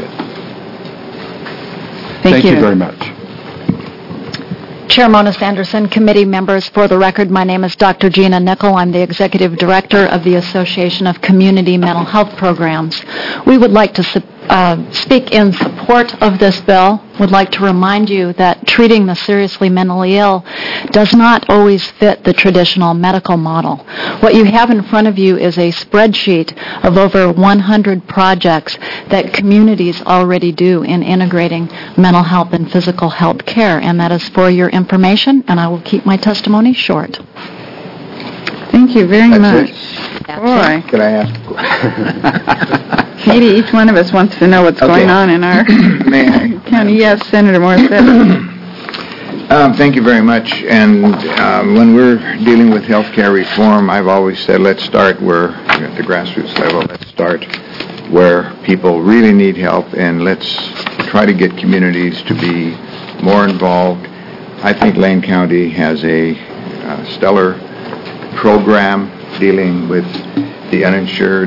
Thank you very much. Chair Mona Sanderson, committee members, for the record, my name is Dr. Gina Nickel. I'm the Executive Director of the Association of Community Mental Health Programs. We would like to speak in support of this bill. Would like to remind you that treating the seriously mentally ill does not always fit the traditional medical model. What you have in front of you is a spreadsheet of over 100 projects that communities already do in integrating mental health and physical health care, and that is for your information, and I will keep my testimony short. Thank you very much. Boy. Can I ask a question? Maybe each one of us wants to know what's going on in our county. Yes, Senator Morissette. Thank you very much. And when we're dealing with healthcare reform, I've always said, let's start where, at the grassroots level, let's start where people really need help, and let's try to get communities to be more involved. I think Lane County has a stellar program dealing with the uninsured,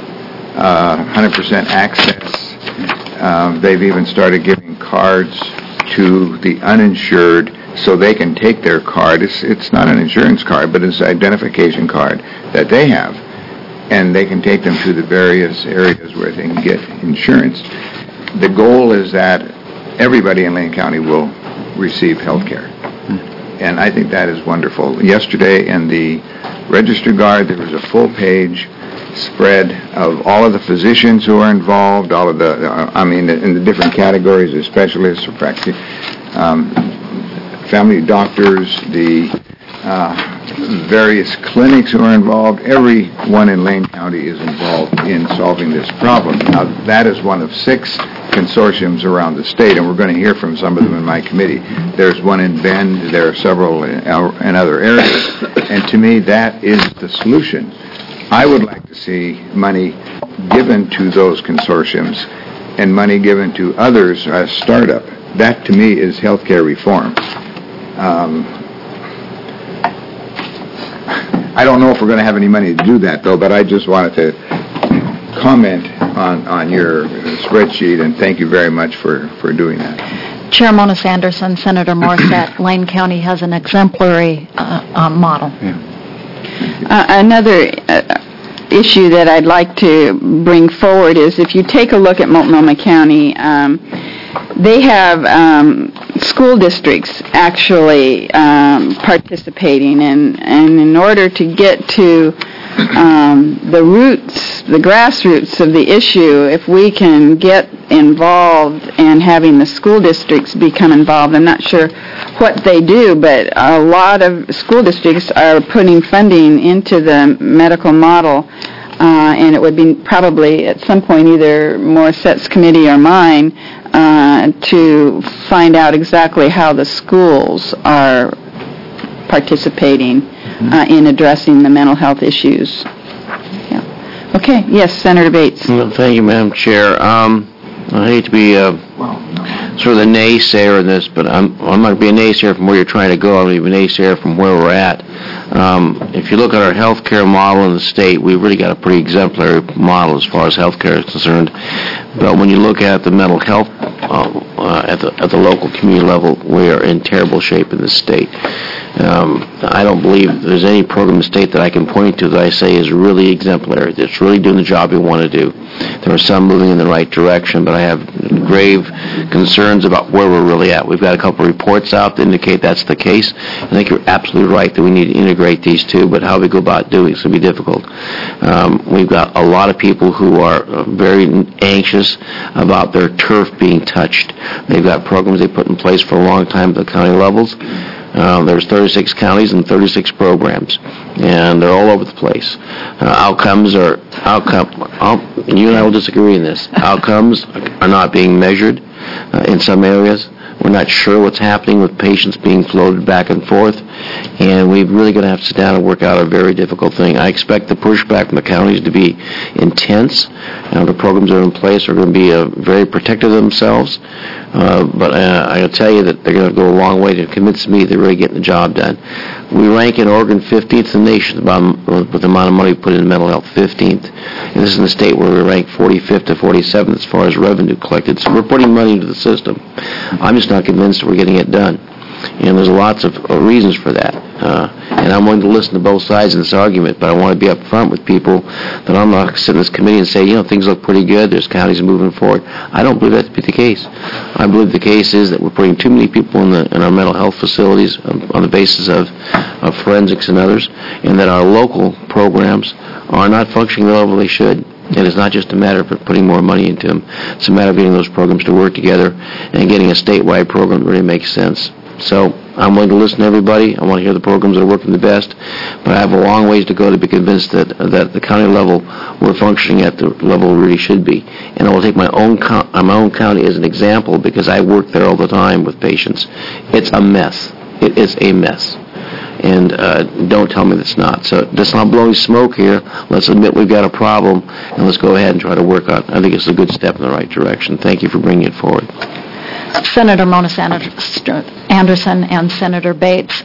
100% access. They've even started giving cards to the uninsured so they can take their card. It's not an insurance card, but it's an identification card that they have, and they can take them to the various areas where they can get insurance. The goal is that everybody in Lane County will receive health care. And I think that is wonderful. Yesterday in the Register Guard, there was a full-page spread of all of the physicians who are involved, all of the, in the different categories of specialists or family doctors, the various clinics who are involved. Everyone in Lane County is involved in solving this problem. Now, that is one of 6 consortiums around the state, and we're going to hear from some of them in my committee. There's one in Bend. There are several in other areas. And to me, that is the solution. I would like to see money given to those consortiums and money given to others as startup. That, to me, is healthcare reform. I don't know if we're going to have any money to do that, though, but I just wanted to comment on your spreadsheet, and thank you very much for doing that. Chair Mona Sanderson, Senator Morissette, Lane County has an exemplary model. Another issue that I'd like to bring forward is if you take a look at Multnomah County, they have school districts actually participating, and in order to get to the roots, the grassroots of the issue, if we can get involved and having the school districts become involved, I'm not sure what they do, but a lot of school districts are putting funding into the medical model, and it would be probably at some point either Morissette's committee or mine to find out exactly how the schools are participating in addressing the mental health issues. Yeah. Okay. Yes, Senator Bates. Well, thank you, Madam Chair. I hate to be sort of the naysayer in this, but I'm not going to be a naysayer from where you're trying to go. I'm going to be a naysayer from where we're at. If you look at our health care model in the state, we've really got a pretty exemplary model as far as health care is concerned. But when you look at the mental health at the local community level, we are in terrible shape in the state. I don't believe there's any program in the state that I can point to that I say is really exemplary, that's really doing the job we want to do. There are some moving in the right direction, but I have grave concerns about where we're really at. We've got a couple of reports out that indicate that's the case. I think you're absolutely right that we need to integrate these two, but how we go about doing it's going to be difficult. We've got a lot of people who are very anxious about their turf being touched. They've got programs they put in place for a long time at the county levels. There's 36 counties and 36 programs, and they're all over the place. And you and I will disagree in this. Outcomes are not being measured in some areas. We're not sure what's happening with patients being floated back and forth, and we're really going to have to sit down and work out a very difficult thing. I expect the pushback from the counties to be intense. The programs that are in place are going to be very protective of themselves, but I will tell you that they're going to go a long way to convince me they're really getting the job done. We rank in Oregon 15th in the nation with the amount of money we put into mental health, 15th. And this is in the state where we rank 45th to 47th as far as revenue collected. So we're putting money into the system. I'm just not convinced we're getting it done. And there's lots of reasons for that. And I'm willing to listen to both sides of this argument, but I want to be up front with people that I'm not going to sit in this committee and say, things look pretty good, there's counties moving forward. I don't believe that to be the case. I believe the case is that we're putting too many people in our mental health facilities on the basis of forensics and others, and that our local programs are not functioning the level they should. And it's not just a matter of putting more money into them. It's a matter of getting those programs to work together and getting a statewide program that really makes sense. So I'm willing to listen to everybody. I want to hear the programs that are working the best. But I have a long ways to go to be convinced that the county level, we're functioning at the level we really should be. And I will take my own county as an example because I work there all the time with patients. It's a mess. It is a mess. And don't tell me it's not. So let's not blowing smoke here. Let's admit we've got a problem, and let's go ahead and try to work on it. I think it's a good step in the right direction. Thank you for bringing it forward. Senator Mona Anderson and Senator Bates,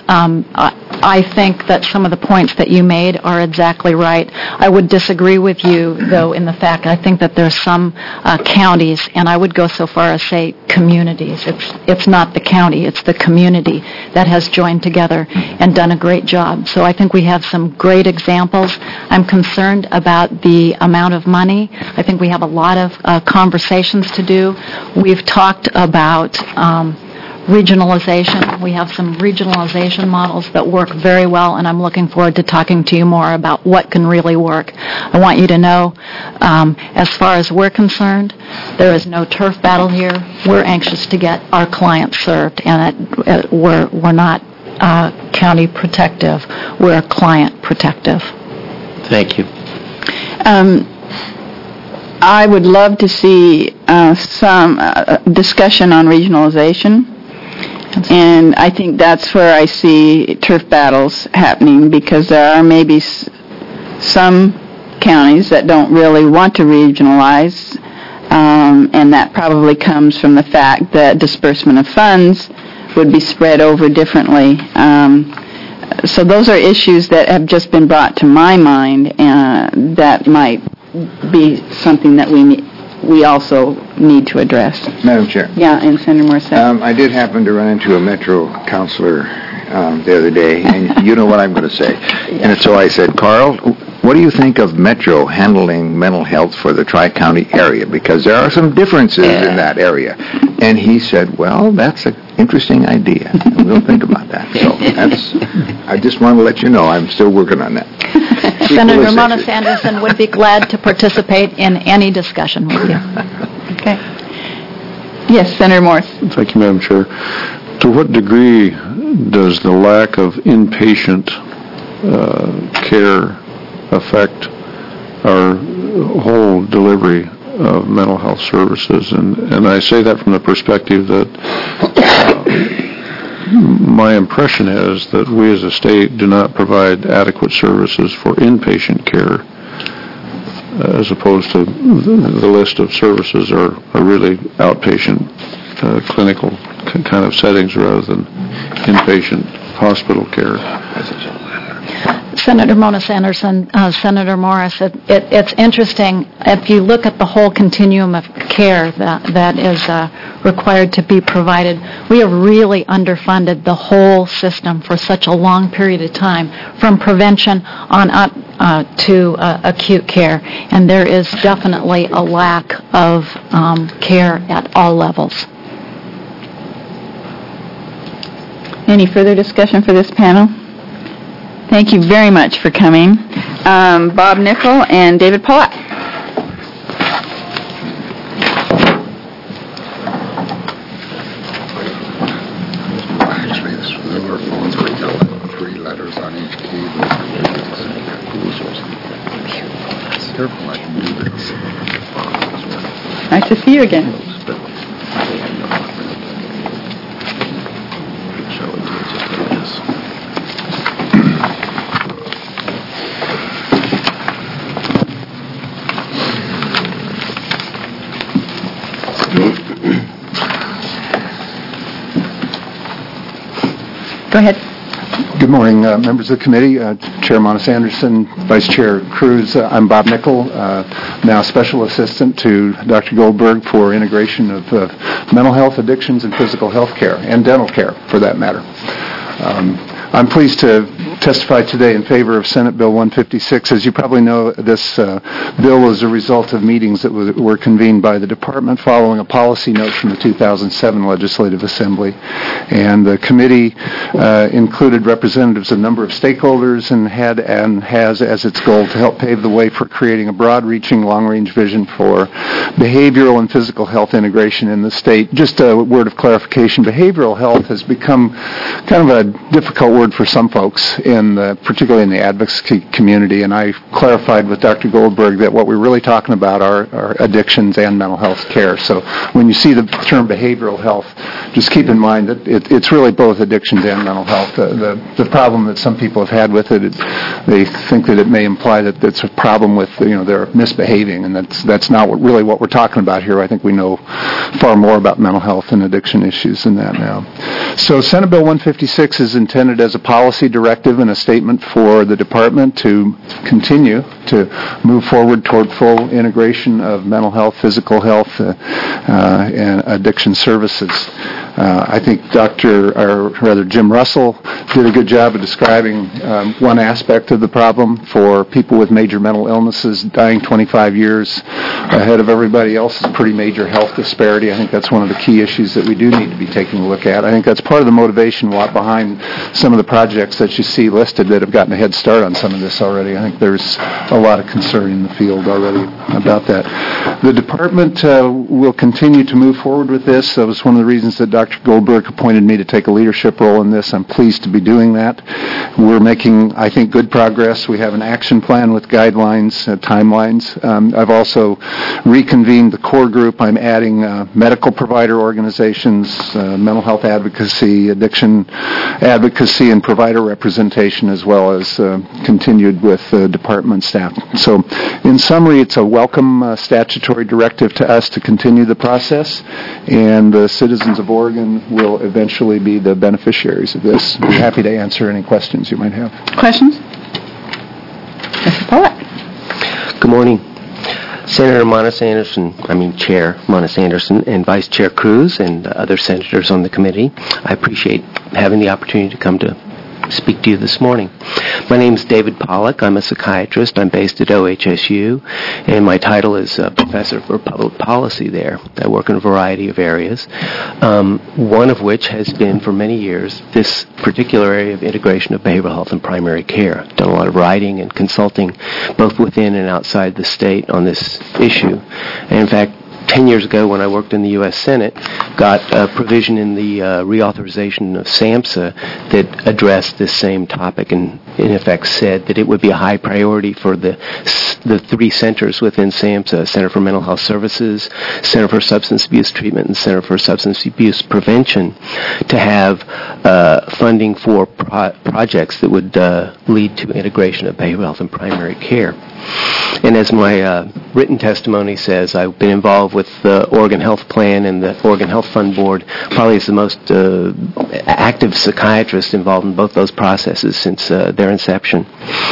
I think that some of the points that you made are exactly right. I would disagree with you, though, in the fact I think that there's some counties, and I would go so far as say communities. It's not the county, it's the community that has joined together and done a great job. So I think we have some great examples. I'm concerned about the amount of money. I think we have a lot of conversations to do. We've talked about regionalization. We have some regionalization models that work very well, and I'm looking forward to talking to you more about what can really work. I want you to know, as far as we're concerned, there is no turf battle here. We're anxious to get our clients served, and we're not Tri-County Protective. We're client protective. Thank you. I would love to see some discussion on regionalization, and I think that's where I see turf battles happening, because there are maybe some counties that don't really want to regionalize, and that probably comes from the fact that disbursement of funds would be spread over differently. So those are issues that have just been brought to my mind that might be something that we also need to address. Madam Chair. Yeah, and Senator Morissette. I did happen to run into a Metro counselor the other day, and you know what I'm going to say. And so I said, Carl, what do you think of Metro handling mental health for the Tri-County area? Because there are some differences in that area. And he said, well, that's an interesting idea. And we'll think about that. So I just want to let you know I'm still working on that. Senator Mona Sanderson would be glad to participate in any discussion with you. Okay. Yes, Senator Morse. Thank you, Madam Chair. To what degree does the lack of inpatient care affect our whole delivery of mental health services? And I say that from the perspective that my impression is that we as a state do not provide adequate services for inpatient care, as opposed to the list of services are really outpatient clinical kind of settings rather than inpatient hospital care. Senator Mona Sanderson, Senator Morris, it's interesting. If you look at the whole continuum of care that is required to be provided, we have really underfunded the whole system for such a long period of time, from prevention on up to acute care. And there is definitely a lack of care at all levels. Any further discussion for this panel? Thank you very much for coming. Bob Nickel and David Pollack. Actually, there were phones with 3 letters on each key. Careful, I can do this. Nice to see you again. Go ahead. Good morning, members of the committee, Chair Monis Anderson, Vice Chair Cruz. I'm Bob Nickel, now Special Assistant to Dr. Goldberg for integration of mental health, addictions, and physical health care, and dental care, for that matter. I'm pleased to testify today in favor of Senate Bill 156. As you probably know, this bill is a result of meetings that were convened by the department following a policy note from the 2007 Legislative Assembly. And the committee included representatives of a number of stakeholders and has as its goal to help pave the way for creating a broad-reaching, long-range vision for behavioral and physical health integration in the state. Just a word of clarification, behavioral health has become kind of a difficult word for some folks, particularly in the advocacy community, and I clarified with Dr. Goldberg that what we're really talking about are addictions and mental health care. So when you see the term behavioral health, just keep in mind that it's really both addictions and mental health. The problem that some people have had with it, they think that it may imply that it's a problem with, they're misbehaving, and that's not really what we're talking about here. I think we know far more about mental health and addiction issues than that now. So Senate Bill 156 is intended as a policy directive and a statement for the department to continue to move forward toward full integration of mental health, physical health, and addiction services. I think Jim Russell did a good job of describing one aspect of the problem for people with major mental illnesses. Dying 25 years ahead of everybody else is a pretty major health disparity. I think that's one of the key issues that we do need to be taking a look at. I think that's part of the motivation behind some of the projects that you see listed that have gotten a head start on some of this already. I think there's a lot of concern in the field already about that. The department will continue to move forward with this. That was one of the reasons that Dr. Goldberg appointed me to take a leadership role in this. I'm pleased to be doing that. We're making, I think, good progress. We have an action plan with guidelines, timelines. I've also reconvened the core group. I'm adding medical provider organizations, mental health advocacy, addiction advocacy, and provider representation, as well as continued with department staff. So, in summary, it's a welcome statutory directive to us to continue the process, and the citizens of Oregon will eventually be the beneficiaries of this. I'd be happy to answer any questions you might have. Questions? Mr. Pollack. Good morning. Chair Monis Anderson, and Vice Chair Cruz, and other senators on the committee. I appreciate having the opportunity to come to speak to you this morning. My name is David Pollack. I'm a psychiatrist. I'm based at OHSU, and my title is Professor for Public Policy there. I work in a variety of areas, one of which has been for many years this particular area of integration of behavioral health and primary care. I've done a lot of writing and consulting both within and outside the state on this issue. And in fact, 10 years ago, when I worked in the U.S. Senate, got a provision in the reauthorization of SAMHSA that addressed this same topic and, in effect, said that it would be a high priority for the three centers within SAMHSA, Center for Mental Health Services, Center for Substance Abuse Treatment, and Center for Substance Abuse Prevention, to have funding for projects that would lead to integration of behavioral health and primary care. And as my written testimony says, I've been involved with the Oregon Health Plan and the Oregon Health Fund Board, probably as the most active psychiatrist involved in both those processes since their inception.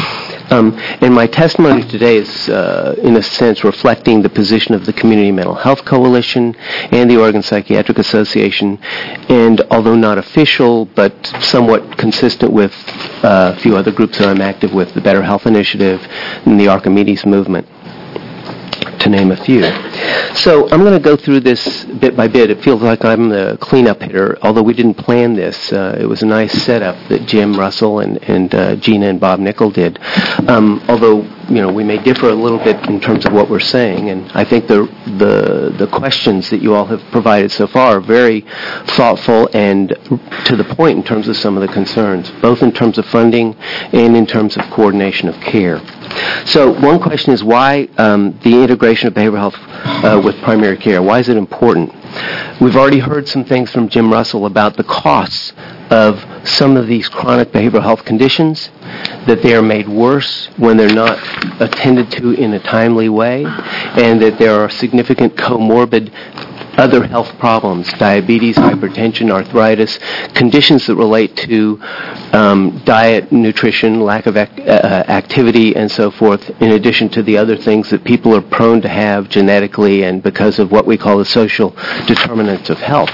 And my testimony today is, in a sense, reflecting the position of the Community Mental Health Coalition and the Oregon Psychiatric Association, and although not official, but somewhat consistent with a few other groups that I'm active with, the Better Health Initiative and the Archimedes Movement, to name a few. So I'm going to go through this bit by bit. It feels like I'm the cleanup hitter, although we didn't plan this. It was a nice setup that Jim Russell and Gina and Bob Nickel did. Although, we may differ a little bit in terms of what we're saying, and I think the questions that you all have provided so far are very thoughtful and to the point in terms of some of the concerns, both in terms of funding and in terms of coordination of care. So one question is why the integration of behavioral health with primary care? Why is it important? We've already heard some things from Jim Russell about the costs of some of these chronic behavioral health conditions, that they are made worse when they're not attended to in a timely way, and that there are significant comorbid other health problems, diabetes, hypertension, arthritis, conditions that relate to diet, nutrition, lack of activity, and so forth, in addition to the other things that people are prone to have genetically and because of what we call the social determinants of health.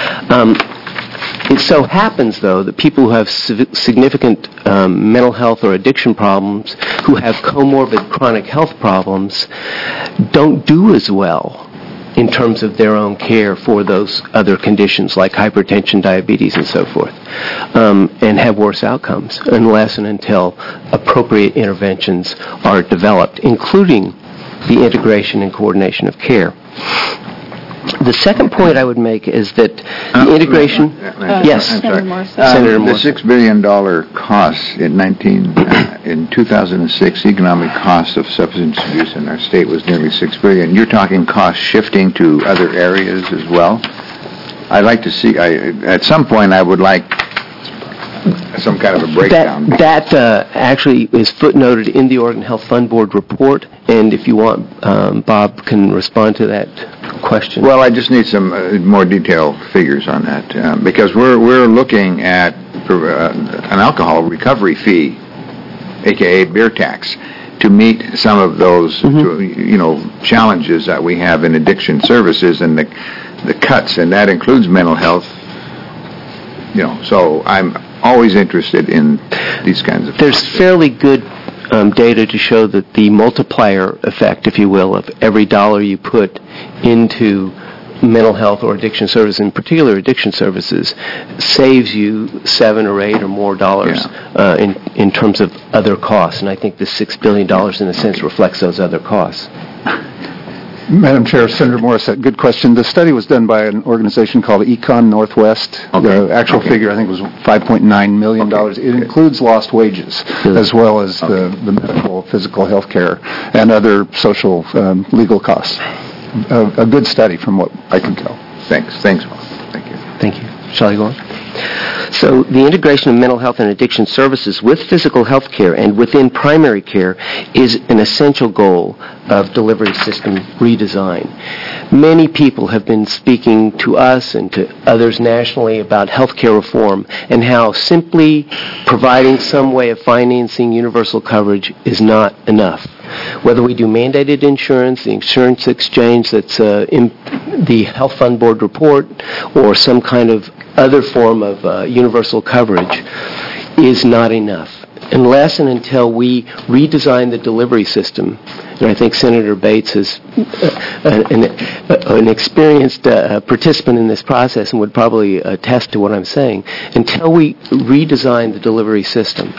It so happens, though, that people who have significant mental health or addiction problems, who have comorbid chronic health problems, don't do as well in terms of their own care for those other conditions like hypertension, diabetes, and so forth, and have worse outcomes unless and until appropriate interventions are developed, including the integration and coordination of care. The second point I would make is that the integration... Yes, I'm sorry. Senator The Morrison. $6 billion cost in 2006, economic cost of substance abuse in our state was nearly $6 billion. You're talking cost shifting to other areas as well? I'd like to see, at some point I would like some kind of a breakdown. That actually is footnoted in the Oregon Health Fund Board report, and if you want, Bob can respond to that question. Well, I just need some more detailed figures on that, because we're looking at an alcohol recovery fee, aka beer tax, to meet some of those challenges that we have in addiction services and the cuts, and that includes mental health. So I'm always interested in these kinds of There's fairly good data to show that the multiplier effect, if you will, of every dollar you put into mental health or addiction services, in particular addiction services, saves you $7 or $8 or more dollars in terms of other costs. And I think the $6 billion, in a sense, reflects those other costs. Madam Chair, Senator Morissette, good question. The study was done by an organization called Econ Northwest. The actual figure, I think, was $5.9 million. It includes lost wages, as well as the medical, physical health care, and other social legal costs. A good study from what I can tell. Thanks, Paul. Thank you. Thank you. Shall I go on? So the integration of mental health and addiction services with physical health care and within primary care is an essential goal of delivery system redesign. Many people have been speaking to us and to others nationally about healthcare reform and how simply providing some way of financing universal coverage is not enough. Whether we do mandated insurance, the insurance exchange that's in the Health Fund Board report, or some kind of other form of universal coverage, is not enough. Unless and until we redesign the delivery system, and I think Senator Bates is an experienced participant in this process and would probably attest to what I'm saying, until we redesign the delivery system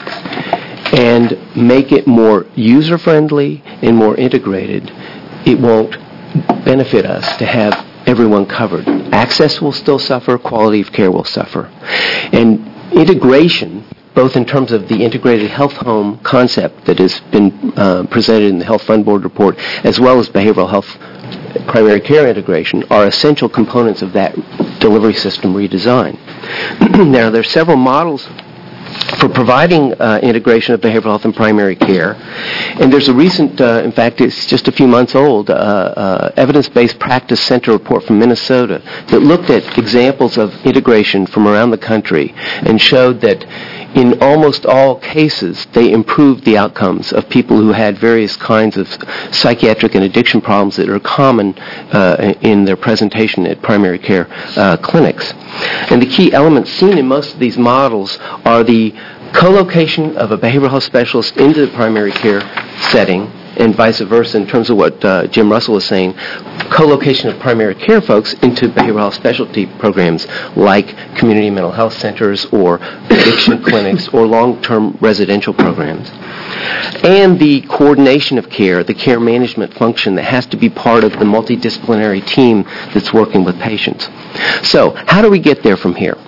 and make it more user-friendly and more integrated, it won't benefit us to have everyone covered. Access will still suffer, quality of care will suffer. And integration, both in terms of the integrated health home concept that has been presented in the Health Fund Board report, as well as behavioral health primary care integration, are essential components of that delivery system redesign. Now, there are several models for providing integration of behavioral health and primary care. And there's a recent, in fact, it's just a few months old, Evidence-Based Practice Center report from Minnesota that looked at examples of integration from around the country and showed that in almost all cases, they improved the outcomes of people who had various kinds of psychiatric and addiction problems that are common in their presentation at primary care clinics. And the key elements seen in most of these models are the co-location of a behavioral health specialist into the primary care setting, and vice versa in terms of what Jim Russell was saying, co-location of primary care folks into behavioral health specialty programs like community mental health centers or addiction clinics or long-term residential programs. And the coordination of care, the care management function that has to be part of the multidisciplinary team that's working with patients. So, how do we get there from here?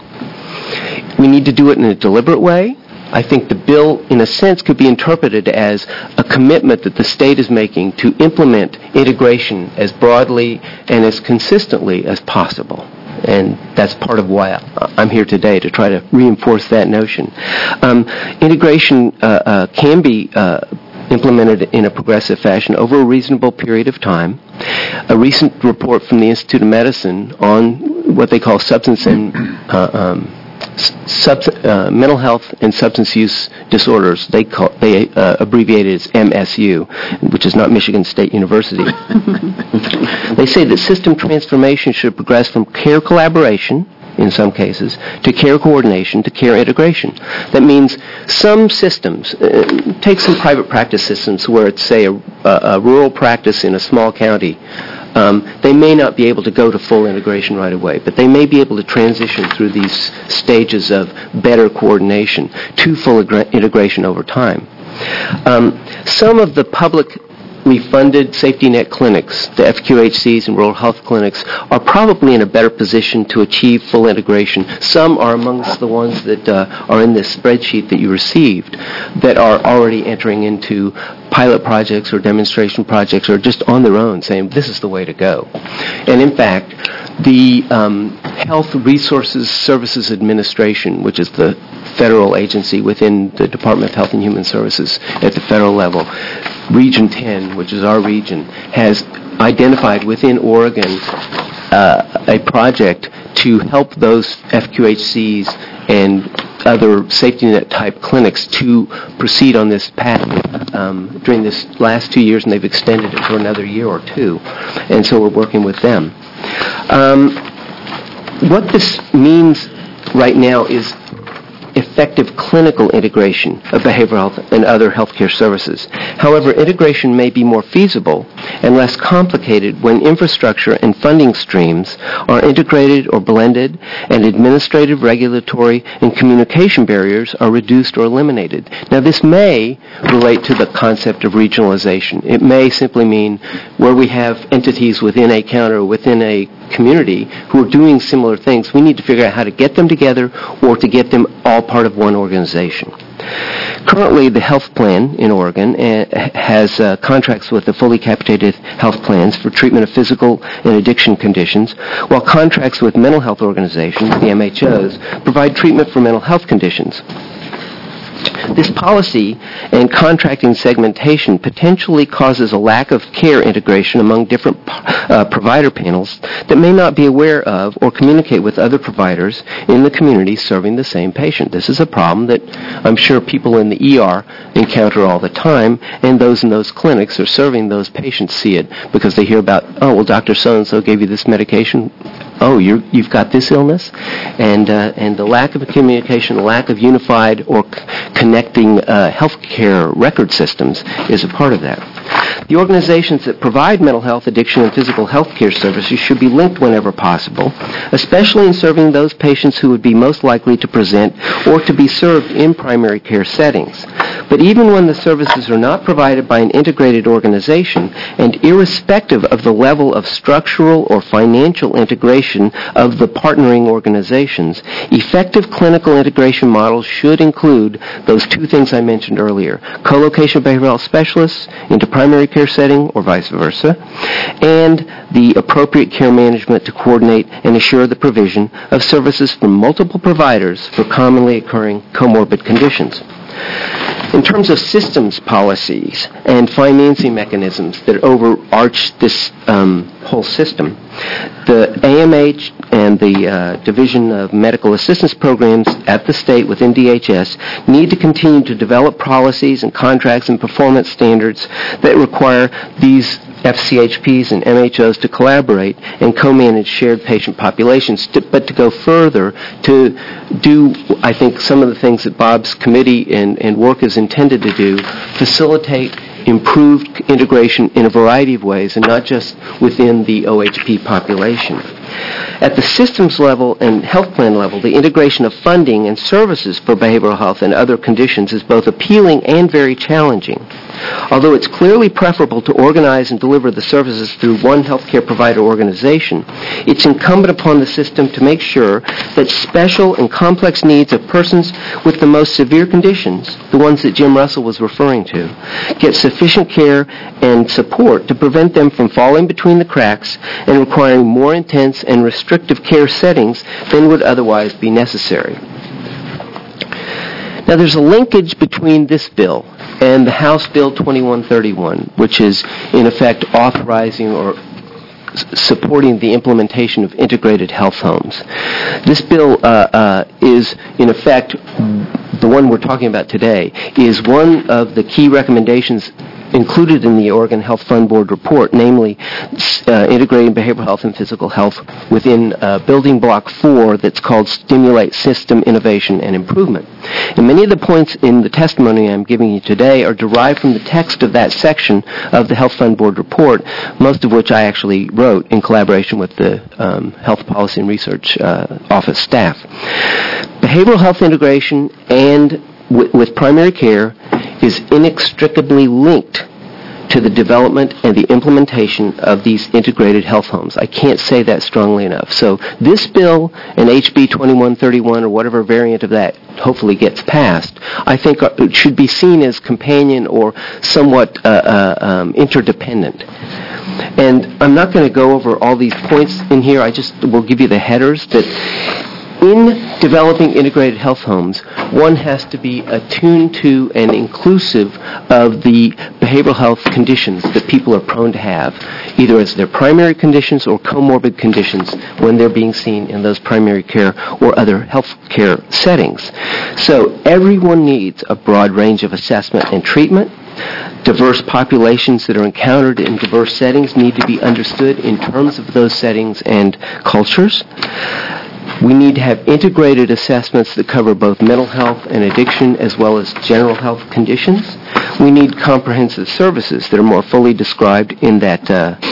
We need to do it in a deliberate way. I think the bill, in a sense, could be interpreted as a commitment that the state is making to implement integration as broadly and as consistently as possible. And that's part of why I'm here today, to try to reinforce that notion. Integration can be implemented in a progressive fashion over a reasonable period of time. A recent report from the Institute of Medicine on what they call substance and mental health and substance use disorders, they abbreviate it as MSU, which is not Michigan State University. They say that system transformation should progress from care collaboration, in some cases, to care coordination, to care integration. That means some systems, take some private practice systems where it's, say, a rural practice in a small county. They may not be able to go to full integration right away, but they may be able to transition through these stages of better coordination to full integration over time. Some of the publicly funded safety net clinics, the FQHCs and rural health clinics, are probably in a better position to achieve full integration. Some are amongst the ones that are in this spreadsheet that you received that are already entering into pilot projects or demonstration projects, or just on their own saying this is the way to go. And in fact, the Health Resources Services Administration, which is the federal agency within the Department of Health and Human Services at the federal level, Region 10, which is our region, has identified within Oregon a project to help those FQHCs and other safety net type clinics to proceed on this path during this last 2 years, and they've extended it for another year or two. And so we're working with them. What this means right now is effective clinical integration of behavioral health and other healthcare services. However, integration may be more feasible and less complicated when infrastructure and funding streams are integrated or blended and administrative, regulatory, and communication barriers are reduced or eliminated. Now, this may relate to the concept of regionalization. It may simply mean where we have entities within a county or within a community who are doing similar things, we need to figure out how to get them together or to get them all part of one organization. Currently, the health plan in Oregon has contracts with the fully capitated health plans for treatment of physical and addiction conditions, while contracts with mental health organizations, the MHOs, provide treatment for mental health conditions. This policy and contracting segmentation potentially causes a lack of care integration among different provider panels that may not be aware of or communicate with other providers in the community serving the same patient. This is a problem that I'm sure people in the ER encounter all the time, and those in those clinics are serving those patients see it because they hear about, oh, well, Dr. So-and-so gave you this medication. Oh, you've got this illness? And the lack of communication, the lack of unified or connecting healthcare record systems is a part of that. The organizations that provide mental health, addiction, and physical health care services should be linked whenever possible, especially in serving those patients who would be most likely to present or to be served in primary care settings. But even when the services are not provided by an integrated organization, and irrespective of the level of structural or financial integration of the partnering organizations, effective clinical integration models should include those two things I mentioned earlier: co-location of behavioral health specialists into primary care setting or vice versa, and the appropriate care management to coordinate and assure the provision of services from multiple providers for commonly occurring comorbid conditions. In terms of systems policies and financing mechanisms that overarch this whole system, the AMH and the Division of Medical Assistance Programs at the state within DHS need to continue to develop policies and contracts and performance standards that require these FCHPs and MHOs to collaborate and co-manage shared patient populations, but to go further, to do, I think, some of the things that Bob's committee and work is intended to do, facilitate improved integration in a variety of ways and not just within the OHP population. At the systems level and health plan level, the integration of funding and services for behavioral health and other conditions is both appealing and very challenging. Although it's clearly preferable to organize and deliver the services through one healthcare provider organization, it's incumbent upon the system to make sure that special and complex needs of persons with the most severe conditions, the ones that Jim Russell was referring to, get sufficient care and support to prevent them from falling between the cracks and requiring more intense and restrictive care settings than would otherwise be necessary. Now, there's a linkage between this bill and the House Bill 2131, which is, in effect, authorizing or supporting the implementation of integrated health homes. This bill is, in effect, the one we're talking about today, is one of the key recommendations included in the Oregon Health Fund Board report, namely integrating behavioral health and physical health within building block 4 that's called Stimulate System Innovation and Improvement. And many of the points in the testimony I'm giving you today are derived from the text of that section of the Health Fund Board report, most of which I actually wrote in collaboration with the Health Policy and Research Office staff. Behavioral health integration and with primary care is inextricably linked to the development and the implementation of these integrated health homes. I can't say that strongly enough. So this bill and HB 2131 or whatever variant of that hopefully gets passed, I think it should be seen as companion or somewhat interdependent. And I'm not going to go over all these points in here. I just will give you the headers that in developing integrated health homes, one has to be attuned to and inclusive of the behavioral health conditions that people are prone to have, either as their primary conditions or comorbid conditions when they're being seen in those primary care or other health care settings. So everyone needs a broad range of assessment and treatment. Diverse populations that are encountered in diverse settings need to be understood in terms of those settings and cultures. We need to have integrated assessments that cover both mental health and addiction as well as general health conditions. We need comprehensive services that are more fully described in that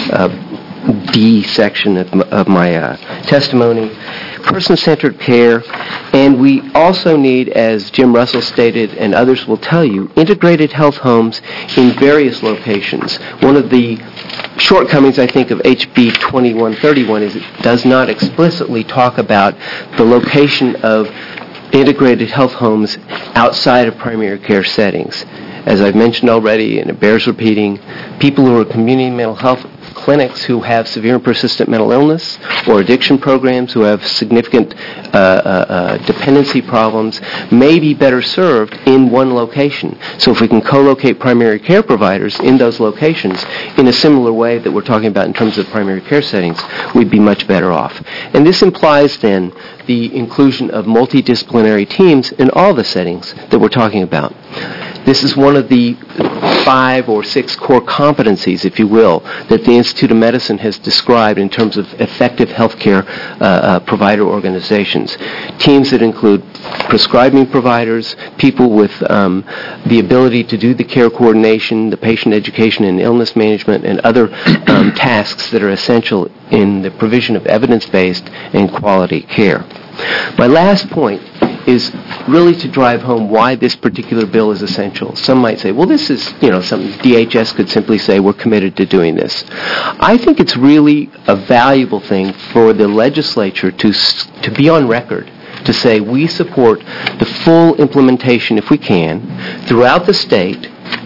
D section of my testimony. Person-centered care, and we also need, as Jim Russell stated and others will tell you, integrated health homes in various locations. One of the shortcomings, I think, of HB 2131 is it does not explicitly talk about the location of integrated health homes outside of primary care settings. As I've mentioned already, and it bears repeating, people who are community mental health clinics who have severe and persistent mental illness or addiction programs who have significant dependency problems may be better served in one location. So if we can co-locate primary care providers in those locations in a similar way that we're talking about in terms of primary care settings, we'd be much better off. And this implies then the inclusion of multidisciplinary teams in all the settings that we're talking about. This is one of the 5 or 6 core competencies, if you will, that the Institute of Medicine has described in terms of effective healthcare provider organizations. Teams that include prescribing providers, people with the ability to do the care coordination, the patient education and illness management, and other tasks that are essential in the provision of evidence-based and quality care. My last point is really to drive home why this particular bill is essential. Some might say, well, this is, something DHS could simply say, we're committed to doing this. I think it's really a valuable thing for the legislature to be on record, to say we support the full implementation, if we can, throughout the state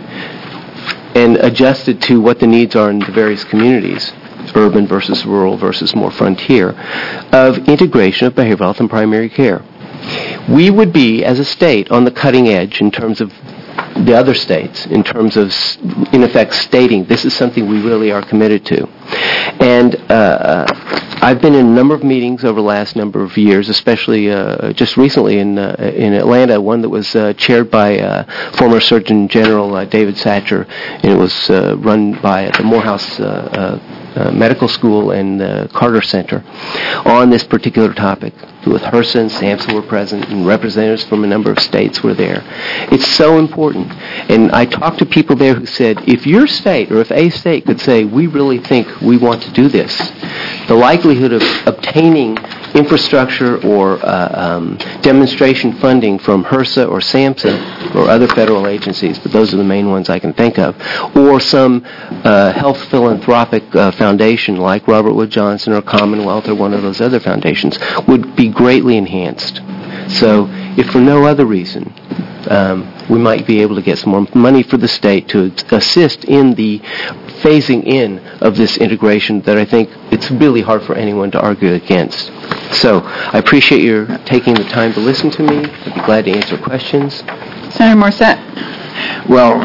and adjusted to what the needs are in the various communities, urban versus rural versus more frontier, of integration of behavioral health and primary care. We would be, as a state, on the cutting edge in terms of the other states, in terms of, in effect, stating this is something we really are committed to. And I've been in a number of meetings over the last number of years, especially just recently in Atlanta, one that was chaired by former Surgeon General David Satcher, and it was run by the Morehouse Medical School and the Carter Center on this particular topic. With HRSA and SAMHSA were present, and representatives from a number of states were there. It's so important. And I talked to people there who said, if your state or if a state could say, we really think we want to do this, the likelihood of obtaining infrastructure or demonstration funding from HRSA or SAMHSA or other federal agencies, but those are the main ones I can think of, or some health philanthropic foundation like Robert Wood Johnson or Commonwealth or one of those other foundations would be greatly enhanced. So if for no other reason, we might be able to get some more money for the state to assist in the phasing in of this integration that I think it's really hard for anyone to argue against. So I appreciate your taking the time to listen to me. I'd be glad to answer questions. Senator Morissette. Well,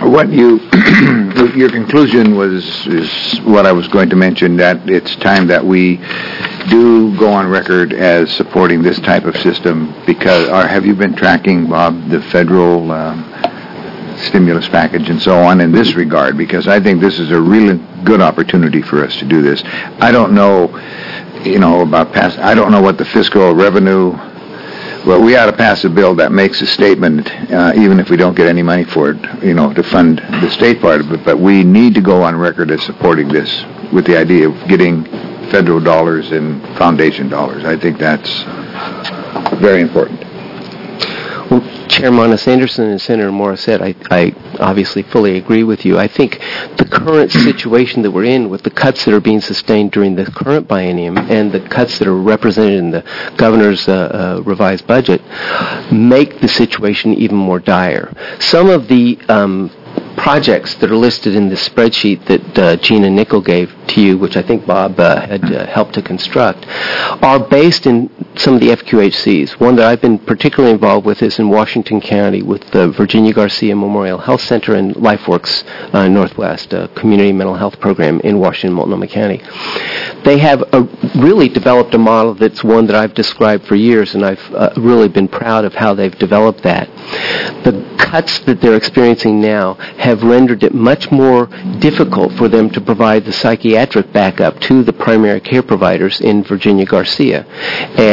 your conclusion is what I was going to mention, that it's time that we do go on record as supporting this type of system, because, or have you been tracking, Bob, the federal stimulus package and so on in this regard? Because I think this is a really good opportunity for us to do this. I don't know, I don't know what the fiscal revenue. Well, we ought to pass a bill that makes a statement, even if we don't get any money for it, to fund the state part of it. But we need to go on record as supporting this with the idea of getting federal dollars and foundation dollars. I think that's very important. Well, Chair Monis Anderson and Senator Morissette, I obviously fully agree with you. I think the current situation that we're in with the cuts that are being sustained during the current biennium and the cuts that are represented in the governor's revised budget make the situation even more dire. Some of the projects that are listed in the spreadsheet that Gina Nickel gave to you, which I think Bob had helped to construct, are based in some of the FQHCs. One that I've been particularly involved with is in Washington County with the Virginia Garcia Memorial Health Center and LifeWorks Northwest, a community mental health program in Washington, Multnomah County. They have really developed a model that's one that I've described for years, and I've really been proud of how they've developed that. The cuts that they're experiencing now have rendered it much more difficult for them to provide the psychiatric backup to the primary care providers in Virginia Garcia. And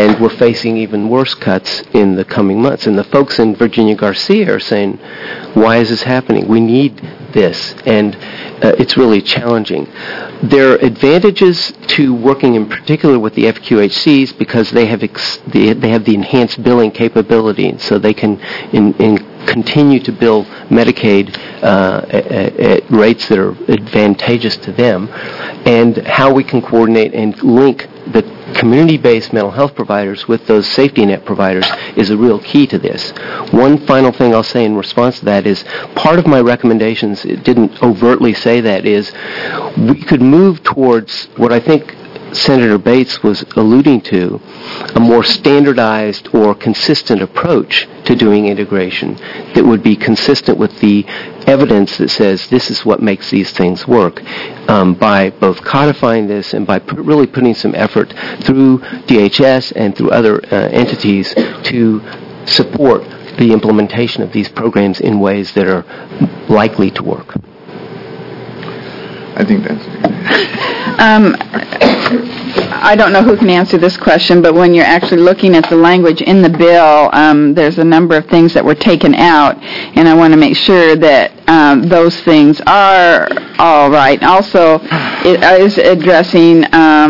and we're facing even worse cuts in the coming months. And the folks in Virginia Garcia are saying, why is this happening? We need this, and it's really challenging. There are advantages to working in particular with the FQHCs because they have the enhanced billing capability, so they can continue to bill Medicaid at rates that are advantageous to them, and how we can coordinate and link the community-based mental health providers with those safety net providers is a real key to this. One final thing I'll say in response to that is part of my recommendations, it didn't overtly say that, is we could move towards what I think Senator Bates was alluding to, a more standardized or consistent approach to doing integration that would be consistent with the evidence that says this is what makes these things work, by both codifying this and by really putting some effort through DHS and through other entities to support the implementation of these programs in ways that are likely to work. I think that's I don't know who can answer this question, but when you're actually looking at the language in the bill, there's a number of things that were taken out, and I want to make sure that those things are all right. Also, it is addressing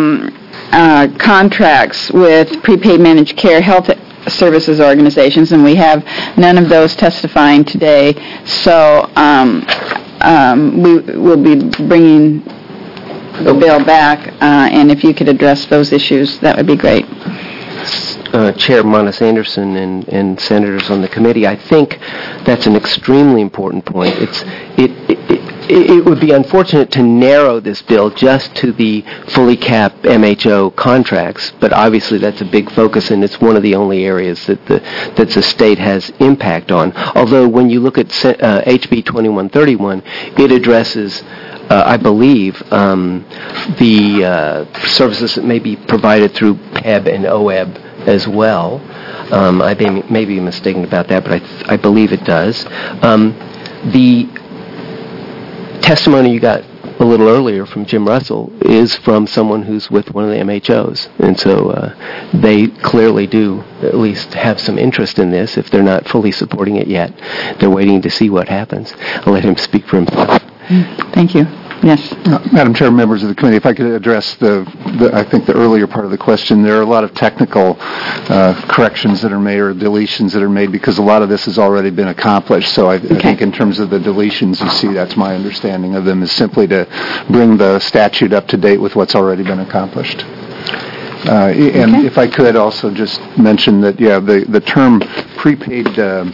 contracts with prepaid managed care health services organizations, and we have none of those testifying today. So we will be bringing the bill back, and if you could address those issues, that would be great. Chair Monis Anderson and senators on the committee, I think that's an extremely important point. It would be unfortunate to narrow this bill just to the fully capped MHO contracts, but obviously that's a big focus, and it's one of the only areas that the state has impact on. Although when you look at HB 2131, it addresses I believe, the services that may be provided through PEB and OEB as well. I may be mistaken about that, but I believe it does. The testimony you got a little earlier from Jim Russell is from someone who's with one of the MHOs, and so they clearly do at least have some interest in this. If they're not fully supporting it yet, they're waiting to see what happens. I'll let him speak for himself. Thank you. Yes. Madam Chair, members of the committee, if I could address I think the earlier part of the question. There are a lot of technical corrections that are made or deletions that are made because a lot of this has already been accomplished. So I think in terms of the deletions you see, that's my understanding of them, is simply to bring the statute up to date with what's already been accomplished. And if I could also just mention that, the term prepaid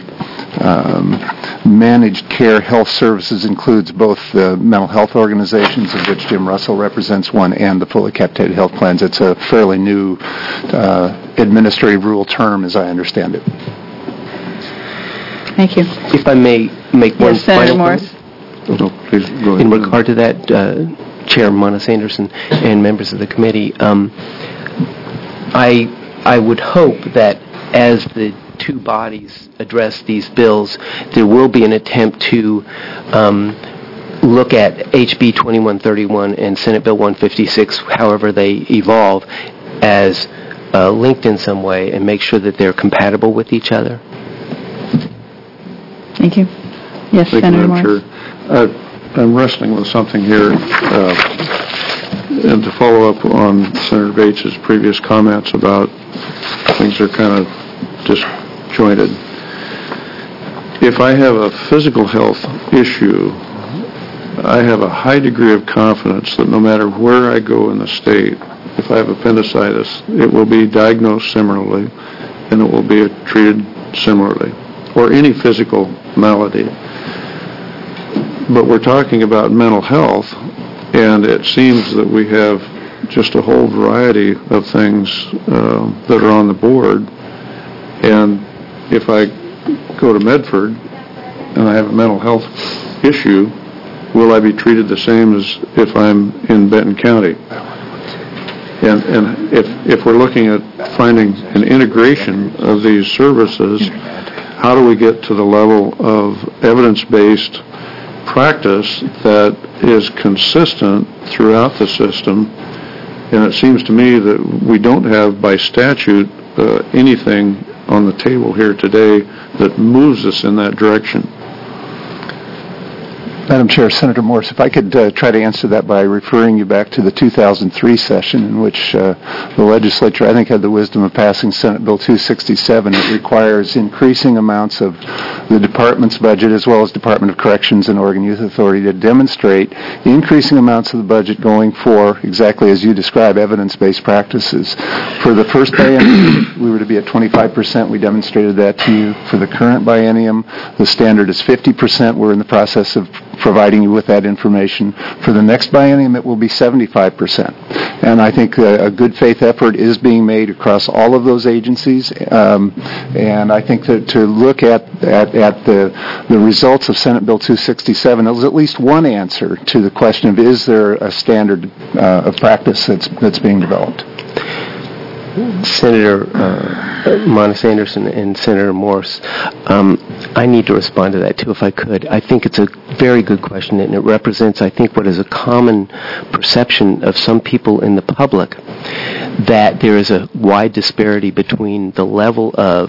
managed care health services includes both the mental health organizations, of which Jim Russell represents one, and the fully capitated health plans. It's a fairly new administrative rule term, as I understand it. Thank you. If I may make one final Morris. No, please go ahead. In regard to that, Chair Monis Anderson and members of the committee, I would hope that as the two bodies address these bills, there will be an attempt to look at HB 2131 and Senate Bill 156, however they evolve, as linked in some way, and make sure that they're compatible with each other. Thank you. Yes, Thank Senator you, Morris. Madam Chair. I'm wrestling with something here, and to follow up on Senator Bates' previous comments about things are kind of disjointed. If I have a physical health issue, I have a high degree of confidence that no matter where I go in the state, if I have appendicitis, it will be diagnosed similarly and it will be treated similarly, or any physical malady. But we're talking about mental health, and it seems that we have just a whole variety of things that are on the board. And if I go to Medford and I have a mental health issue, will I be treated the same as if I'm in Benton County? And if we're looking at finding an integration of these services, how do we get to the level of evidence-based practice that is consistent throughout the system? And it seems to me that we don't have, by statute, anything on the table here today that moves us in that direction. Madam Chair, Senator Morse, if I could try to answer that by referring you back to the 2003 session in which the legislature, I think, had the wisdom of passing Senate Bill 267. It requires increasing amounts of the department's budget as well as Department of Corrections and Oregon Youth Authority to demonstrate increasing amounts of the budget going for, exactly as you describe, evidence-based practices. For the first biennium, we were to be at 25%. We demonstrated that to you. For the current biennium, the standard is 50%. We're in the process of providing you with that information. For the next biennium, it will be 75%. And I think a good faith effort is being made across all of those agencies. And I think that to look at the results of Senate Bill 267, there's at least one answer to the question of is there a standard of practice that's being developed. Senator Monis Anderson and Senator Morse, I need to respond to that too if I could. I think it's a very good question, and it represents, I think, what is a common perception of some people in the public, that there is a wide disparity between the level of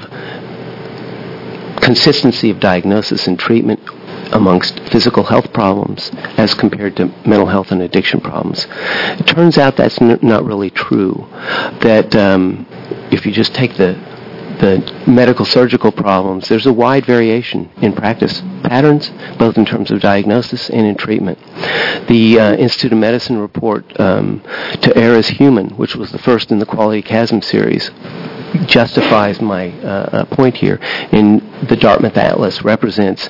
consistency of diagnosis and treatment amongst physical health problems as compared to mental health and addiction problems. It turns out that's not really true, that if you just take the medical surgical problems, there's a wide variation in practice patterns, both in terms of diagnosis and in treatment. The Institute of Medicine report, To Err is Human, which was the first in the Quality Chasm series, justifies my point here. In the Dartmouth Atlas represents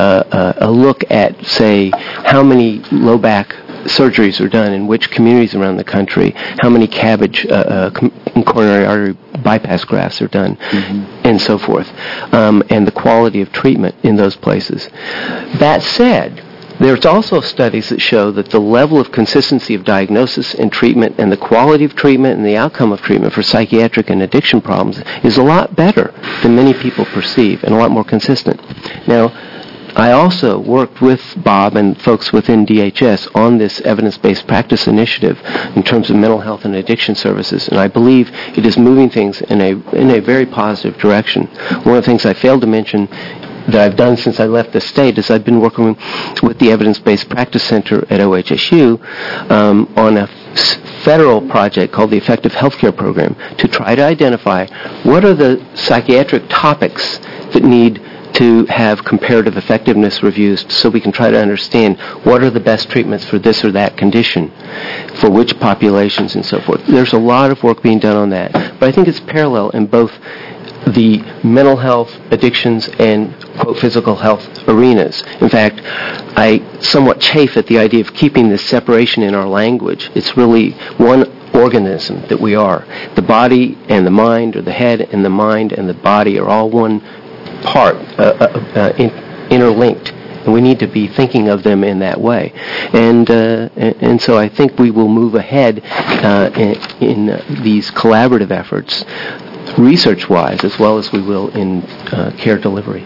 a look at, say, how many low back surgeries are done in which communities around the country, how many CABG, coronary artery bypass grafts are done, and so forth, and the quality of treatment in those places. That said, there's also studies that show that the level of consistency of diagnosis and treatment and the quality of treatment and the outcome of treatment for psychiatric and addiction problems is a lot better than many people perceive and a lot more consistent. Now, I also worked with Bob and folks within DHS on this evidence-based practice initiative in terms of mental health and addiction services, and I believe it is moving things in a very positive direction. One of the things I failed to mention that I've done since I left the state is I've been working with the Evidence-Based Practice Center at OHSU on a federal project called the Effective Healthcare Program to try to identify what are the psychiatric topics that need to have comparative effectiveness reviews so we can try to understand what are the best treatments for this or that condition, for which populations and so forth. There's a lot of work being done on that, but I think it's parallel in both the mental health, addictions, and, quote, physical health arenas. In fact, I somewhat chafe at the idea of keeping this separation in our language. It's really one organism that we are. The body and the mind, or the head and the mind and the body are all one part, interlinked. And we need to be thinking of them in that way. And so I think we will move ahead in these collaborative efforts, research-wise, as well as we will in care delivery.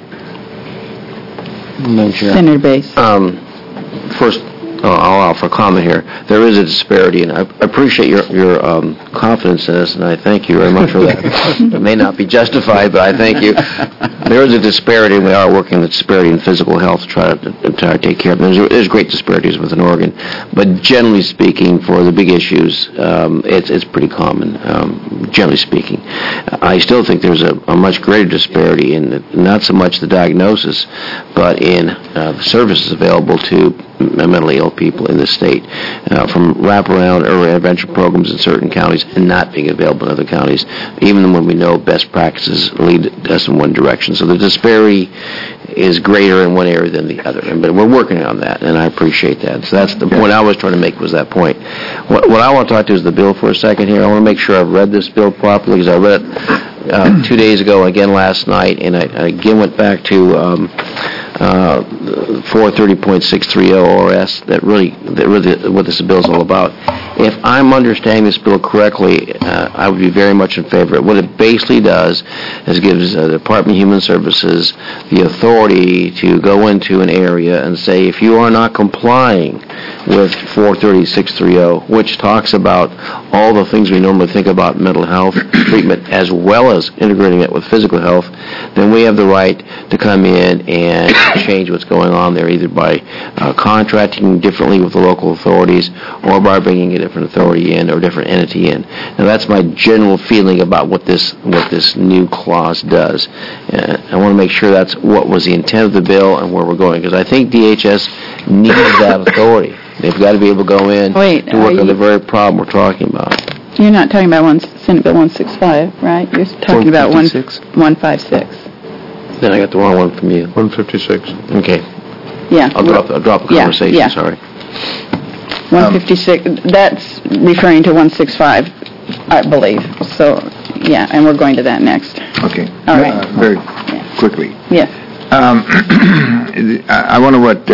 Senator Bass. First, I'll offer a comment here. There is a disparity, and I appreciate your confidence in us, and I thank you very much for that. It may not be justified, but I thank you. There is a disparity, and we are working on the disparity in physical health to try to take care of them. There's great disparities within Oregon, but generally speaking, for the big issues, it's pretty common, generally speaking. I still think there's a much greater disparity in not so much the diagnosis, but in the services available to mentally ill people in the state, from wraparound or intervention programs in certain counties and not being available in other counties, even when we know best practices lead us in one direction. So the disparity is greater in one area than the other, but we're working on that, and I appreciate that. So that's the point I was trying to make, was that point. What I want to talk to is the bill for a second here. I want to make sure I've read this bill properly, because I read it 2 days ago, again last night, and I again went back to 430.630 ORS, that really what this bill is all about. If I'm understanding this bill correctly, I would be very much in favor of it. What it basically does is gives the Department of Human Services the authority to go into an area and say, if you are not complying with 430-630, which talks about all the things we normally think about mental health treatment as well as integrating it with physical health, then we have the right to come in and change what's going on there, either by contracting differently with the local authorities or by bringing a different authority in or a different entity in. Now, that's my general feeling about what this new clause does. I want to make sure that's what was the intent of the bill and where we're going, because I think DHS needs that authority. They've got to be able to go in to work on the very problem we're talking about. You're not talking about Senate Bill 165, right? You're talking about 156. Then I got the wrong one from you. 156. Okay. Yeah. I'll drop the conversation, yeah. sorry. 156, that's referring to 165, I believe. So, yeah, and we're going to that next. Okay. All right. Very quickly. Yes. I wonder what,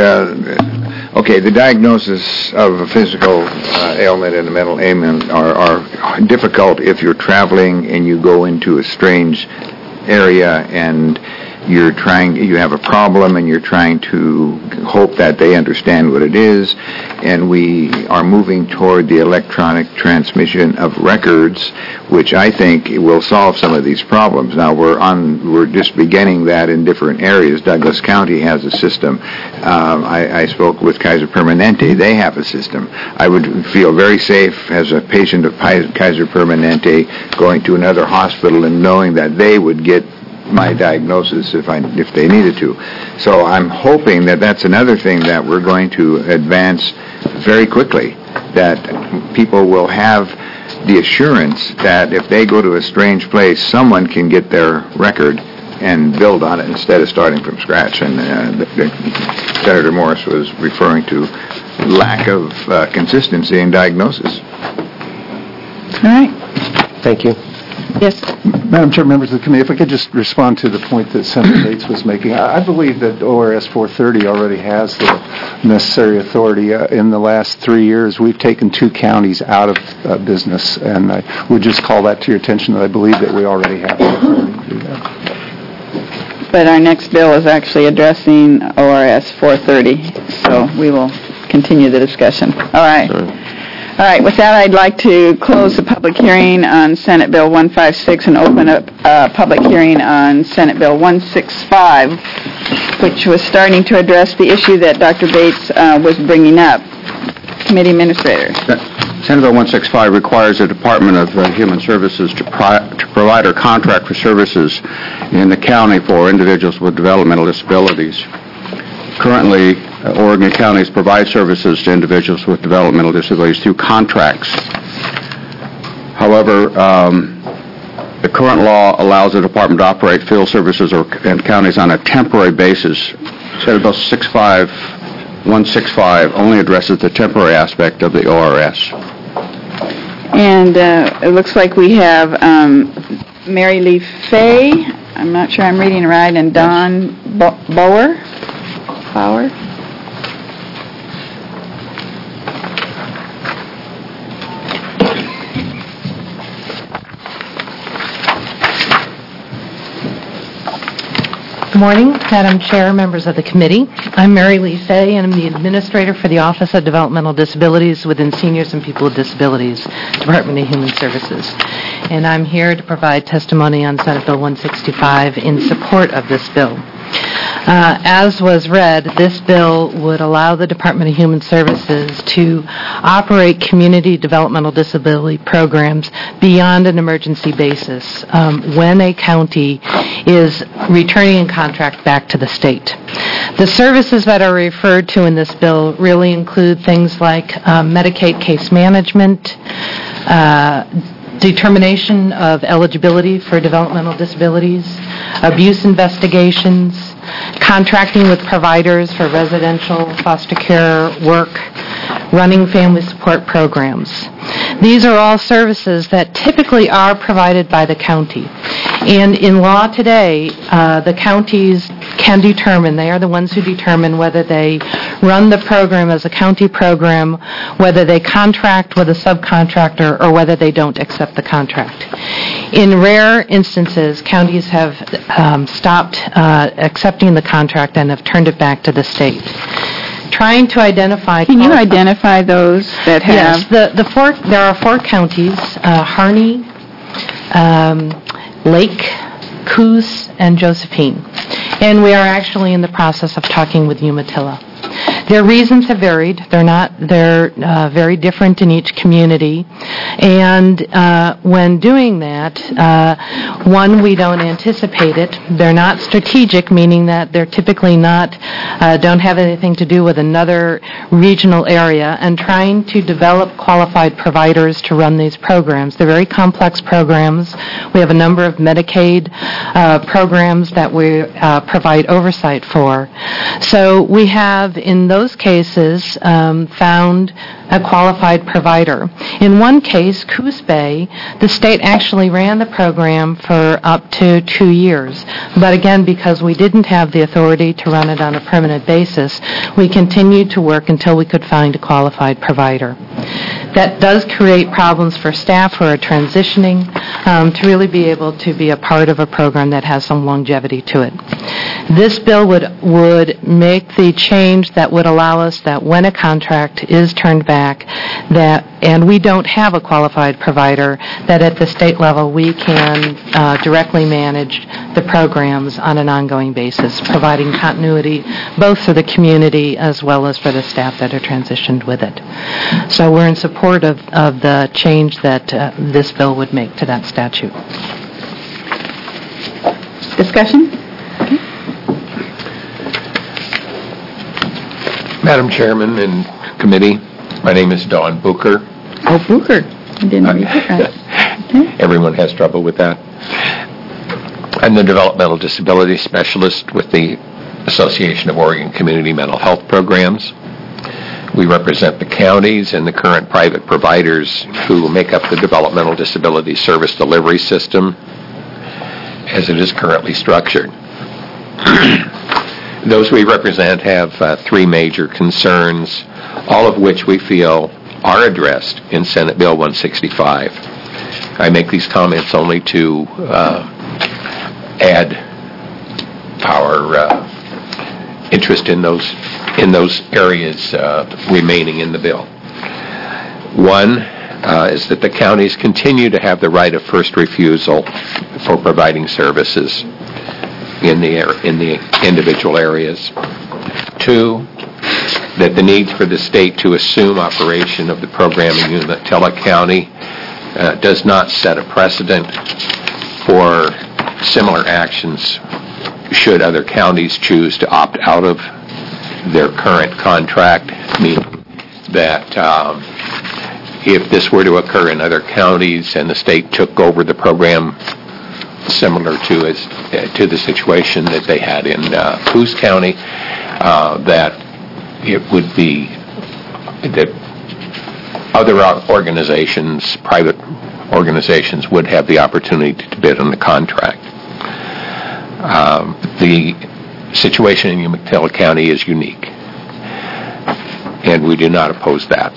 the diagnosis of a physical ailment and a mental ailment are difficult if you're traveling and you go into a strange area and you have a problem and you're trying to hope that they understand what it is, and we are moving toward the electronic transmission of records, which I think will solve some of these problems. Now we're just beginning that in different areas. Douglas County has a system. I spoke with Kaiser Permanente. They have a system. I would feel very safe as a patient of Kaiser Permanente going to another hospital and knowing that they would get my diagnosis if they needed to. So I'm hoping that that's another thing that we're going to advance very quickly, that people will have the assurance that if they go to a strange place, someone can get their record and build on it instead of starting from scratch. And Senator Morris was referring to lack of consistency in diagnosis. All right. Thank you. Yes. Madam Chair, members of the committee, if I could just respond to the point that Senator Bates was making. I believe that ORS 430 already has the necessary authority. In the last 3 years, we've taken 2 counties out of business, and I would just call that to your attention that I believe that we already have the authority to do that. But our next bill is actually addressing ORS 430, so we will continue the discussion. All right. All right, with that, I'd like to close the public hearing on Senate Bill 156 and open up a public hearing on Senate Bill 165, which was starting to address the issue that Dr. Bates was bringing up. Committee Administrator. Senate Bill 165 requires the Department of Human Services to provide or contract for services in the county for individuals with developmental disabilities. Currently, Oregon counties provide services to individuals with developmental disabilities through contracts. However, the current law allows the department to operate field services in counties on a temporary basis. Senate Bill 165 only addresses the temporary aspect of the ORS. And it looks like we have Mary Lee Fay, I'm not sure I'm reading right, and Don Bauer. Good morning, Madam Chair, members of the committee. I'm Mary Lee Fay, and I'm the Administrator for the Office of Developmental Disabilities within Seniors and People with Disabilities, Department of Human Services. And I'm here to provide testimony on Senate Bill 165 in support of this bill. As was read, this bill would allow the Department of Human Services to operate community developmental disability programs beyond an emergency basis when a county is returning a contract back to the state. The services that are referred to in this bill really include things like Medicaid case management, determination of eligibility for developmental disabilities, abuse investigations, contracting with providers for residential foster care work, running family support programs. These are all services that typically are provided by the county. And in law today, the counties can determine. They are the ones who determine whether they run the program as a county program, whether they contract with a subcontractor, or whether they don't accept the contract. In rare instances, counties have stopped accepting the contract and have turned it back to the state. Trying to identify... Can you identify those that have... Yes, there are 4 counties, Harney, Lake, Coos, and Josephine. And we are actually in the process of talking with Umatilla. Their reasons have varied. They're very different in each community. And when doing that, one, we don't anticipate it. They're not strategic, meaning that they're typically don't have anything to do with another regional area, and trying to develop qualified providers to run these programs. They're very complex programs. We have a number of Medicaid programs that we provide oversight for. So we have, in those cases, found a qualified provider. In one case, Coos Bay, the state actually ran the program for up to 2 years. But again, because we didn't have the authority to run it on a permanent basis, we continued to work until we could find a qualified provider. That does create problems for staff who are transitioning to really be able to be a part of a program that has some longevity to it. This bill would make the change that would allow us that when a contract is turned back, and we don't have a qualified provider, that at the state level we can directly manage the programs on an ongoing basis, providing continuity both for the community as well as for the staff that are transitioned with it. So we're in support of the change that this bill would make to that statute. Discussion? Madam Chairman and committee, my name is Don Booker. Oh, Booker. I didn't read it right. Okay. Everyone has trouble with that. I'm the developmental disability specialist with the Association of Oregon Community Mental Health Programs. We represent the counties and the current private providers who make up the developmental disability service delivery system as it is currently structured. Those we represent have 3 major concerns, all of which we feel are addressed in Senate Bill 165. I make these comments only to add our interest in those areas remaining in the bill. One is that the counties continue to have the right of first refusal for providing services in the individual areas. 2, that the need for the state to assume operation of the programming in Umatilla County does not set a precedent for similar actions should other counties choose to opt out of their current contract, meaning that if this were to occur in other counties and the state took over the program similar to the situation that they had in Coos County, that it would be that other organizations, private organizations, would have the opportunity to bid on the contract. The situation in Umatilla County is unique, and we do not oppose that.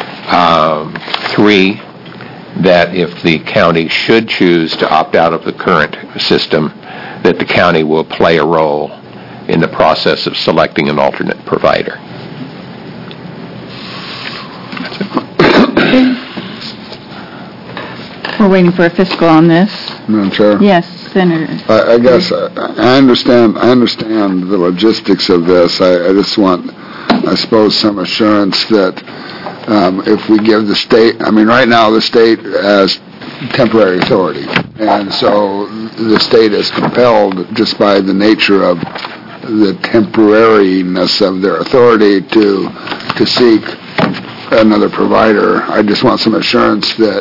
3, that if the county should choose to opt out of the current system, that the county will play a role in the process of selecting an alternate provider. That's it. We're waiting for a fiscal on this. Madam Chair? Yes, Senator. I guess I understand the logistics of this. I just want, I suppose, some assurance that if we give the state, right now the state has temporary authority, and so the state is compelled just by the nature of the temporariness of their authority to seek another provider. I just want some assurance that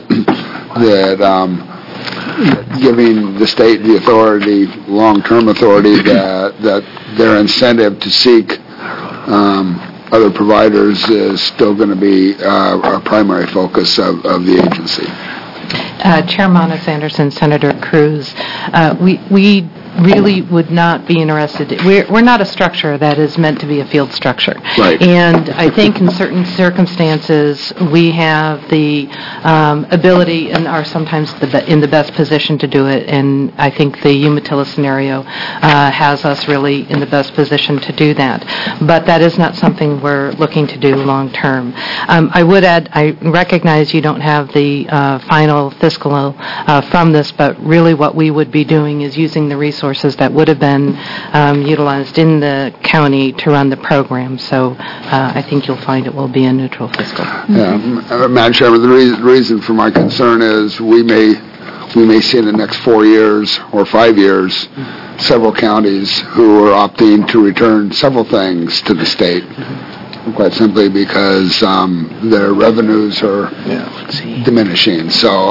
giving the state the authority, long-term authority, that their incentive to seek other providers is still going to be a primary focus of the agency. Chair Monis Anderson, Senator Cruz, we really would not be interested. We're not a structure that is meant to be a field structure. Right. And I think in certain circumstances, we have the ability and are sometimes in the best position to do it. And I think the Umatilla scenario has us really in the best position to do that. But that is not something we're looking to do long term. I would add, I recognize you don't have the final fiscal from this, but really what we would be doing is using the resources that would have been utilized in the county to run the program. So I think you'll find it will be a neutral fiscal. Yeah, Madam Chairman, the reason for my concern is we may see in the next 4 years or 5 years several counties who are opting to return several things to the state, quite simply because their revenues are diminishing. So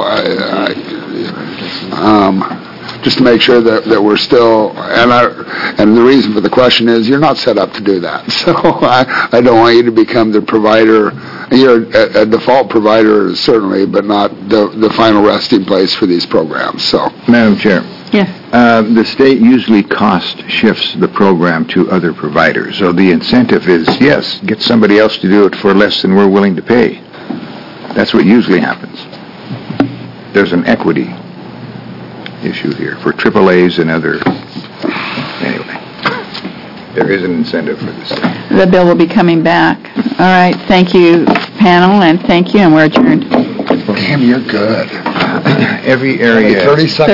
just to make sure that we're still, and the reason for the question is you're not set up to do that. So I don't want you to become the provider. You're a default provider, certainly, but not the final resting place for these programs. So, Madam Chair. Yes. The state usually cost shifts the program to other providers. So the incentive is, yes, get somebody else to do it for less than we're willing to pay. That's what usually happens. There's an equity issue here for AAAs and other. Anyway, there is an incentive for this. The bill will be coming back. All right. Thank you, panel, and thank you, and we're adjourned. Damn, you're good. Every area. 30 seconds.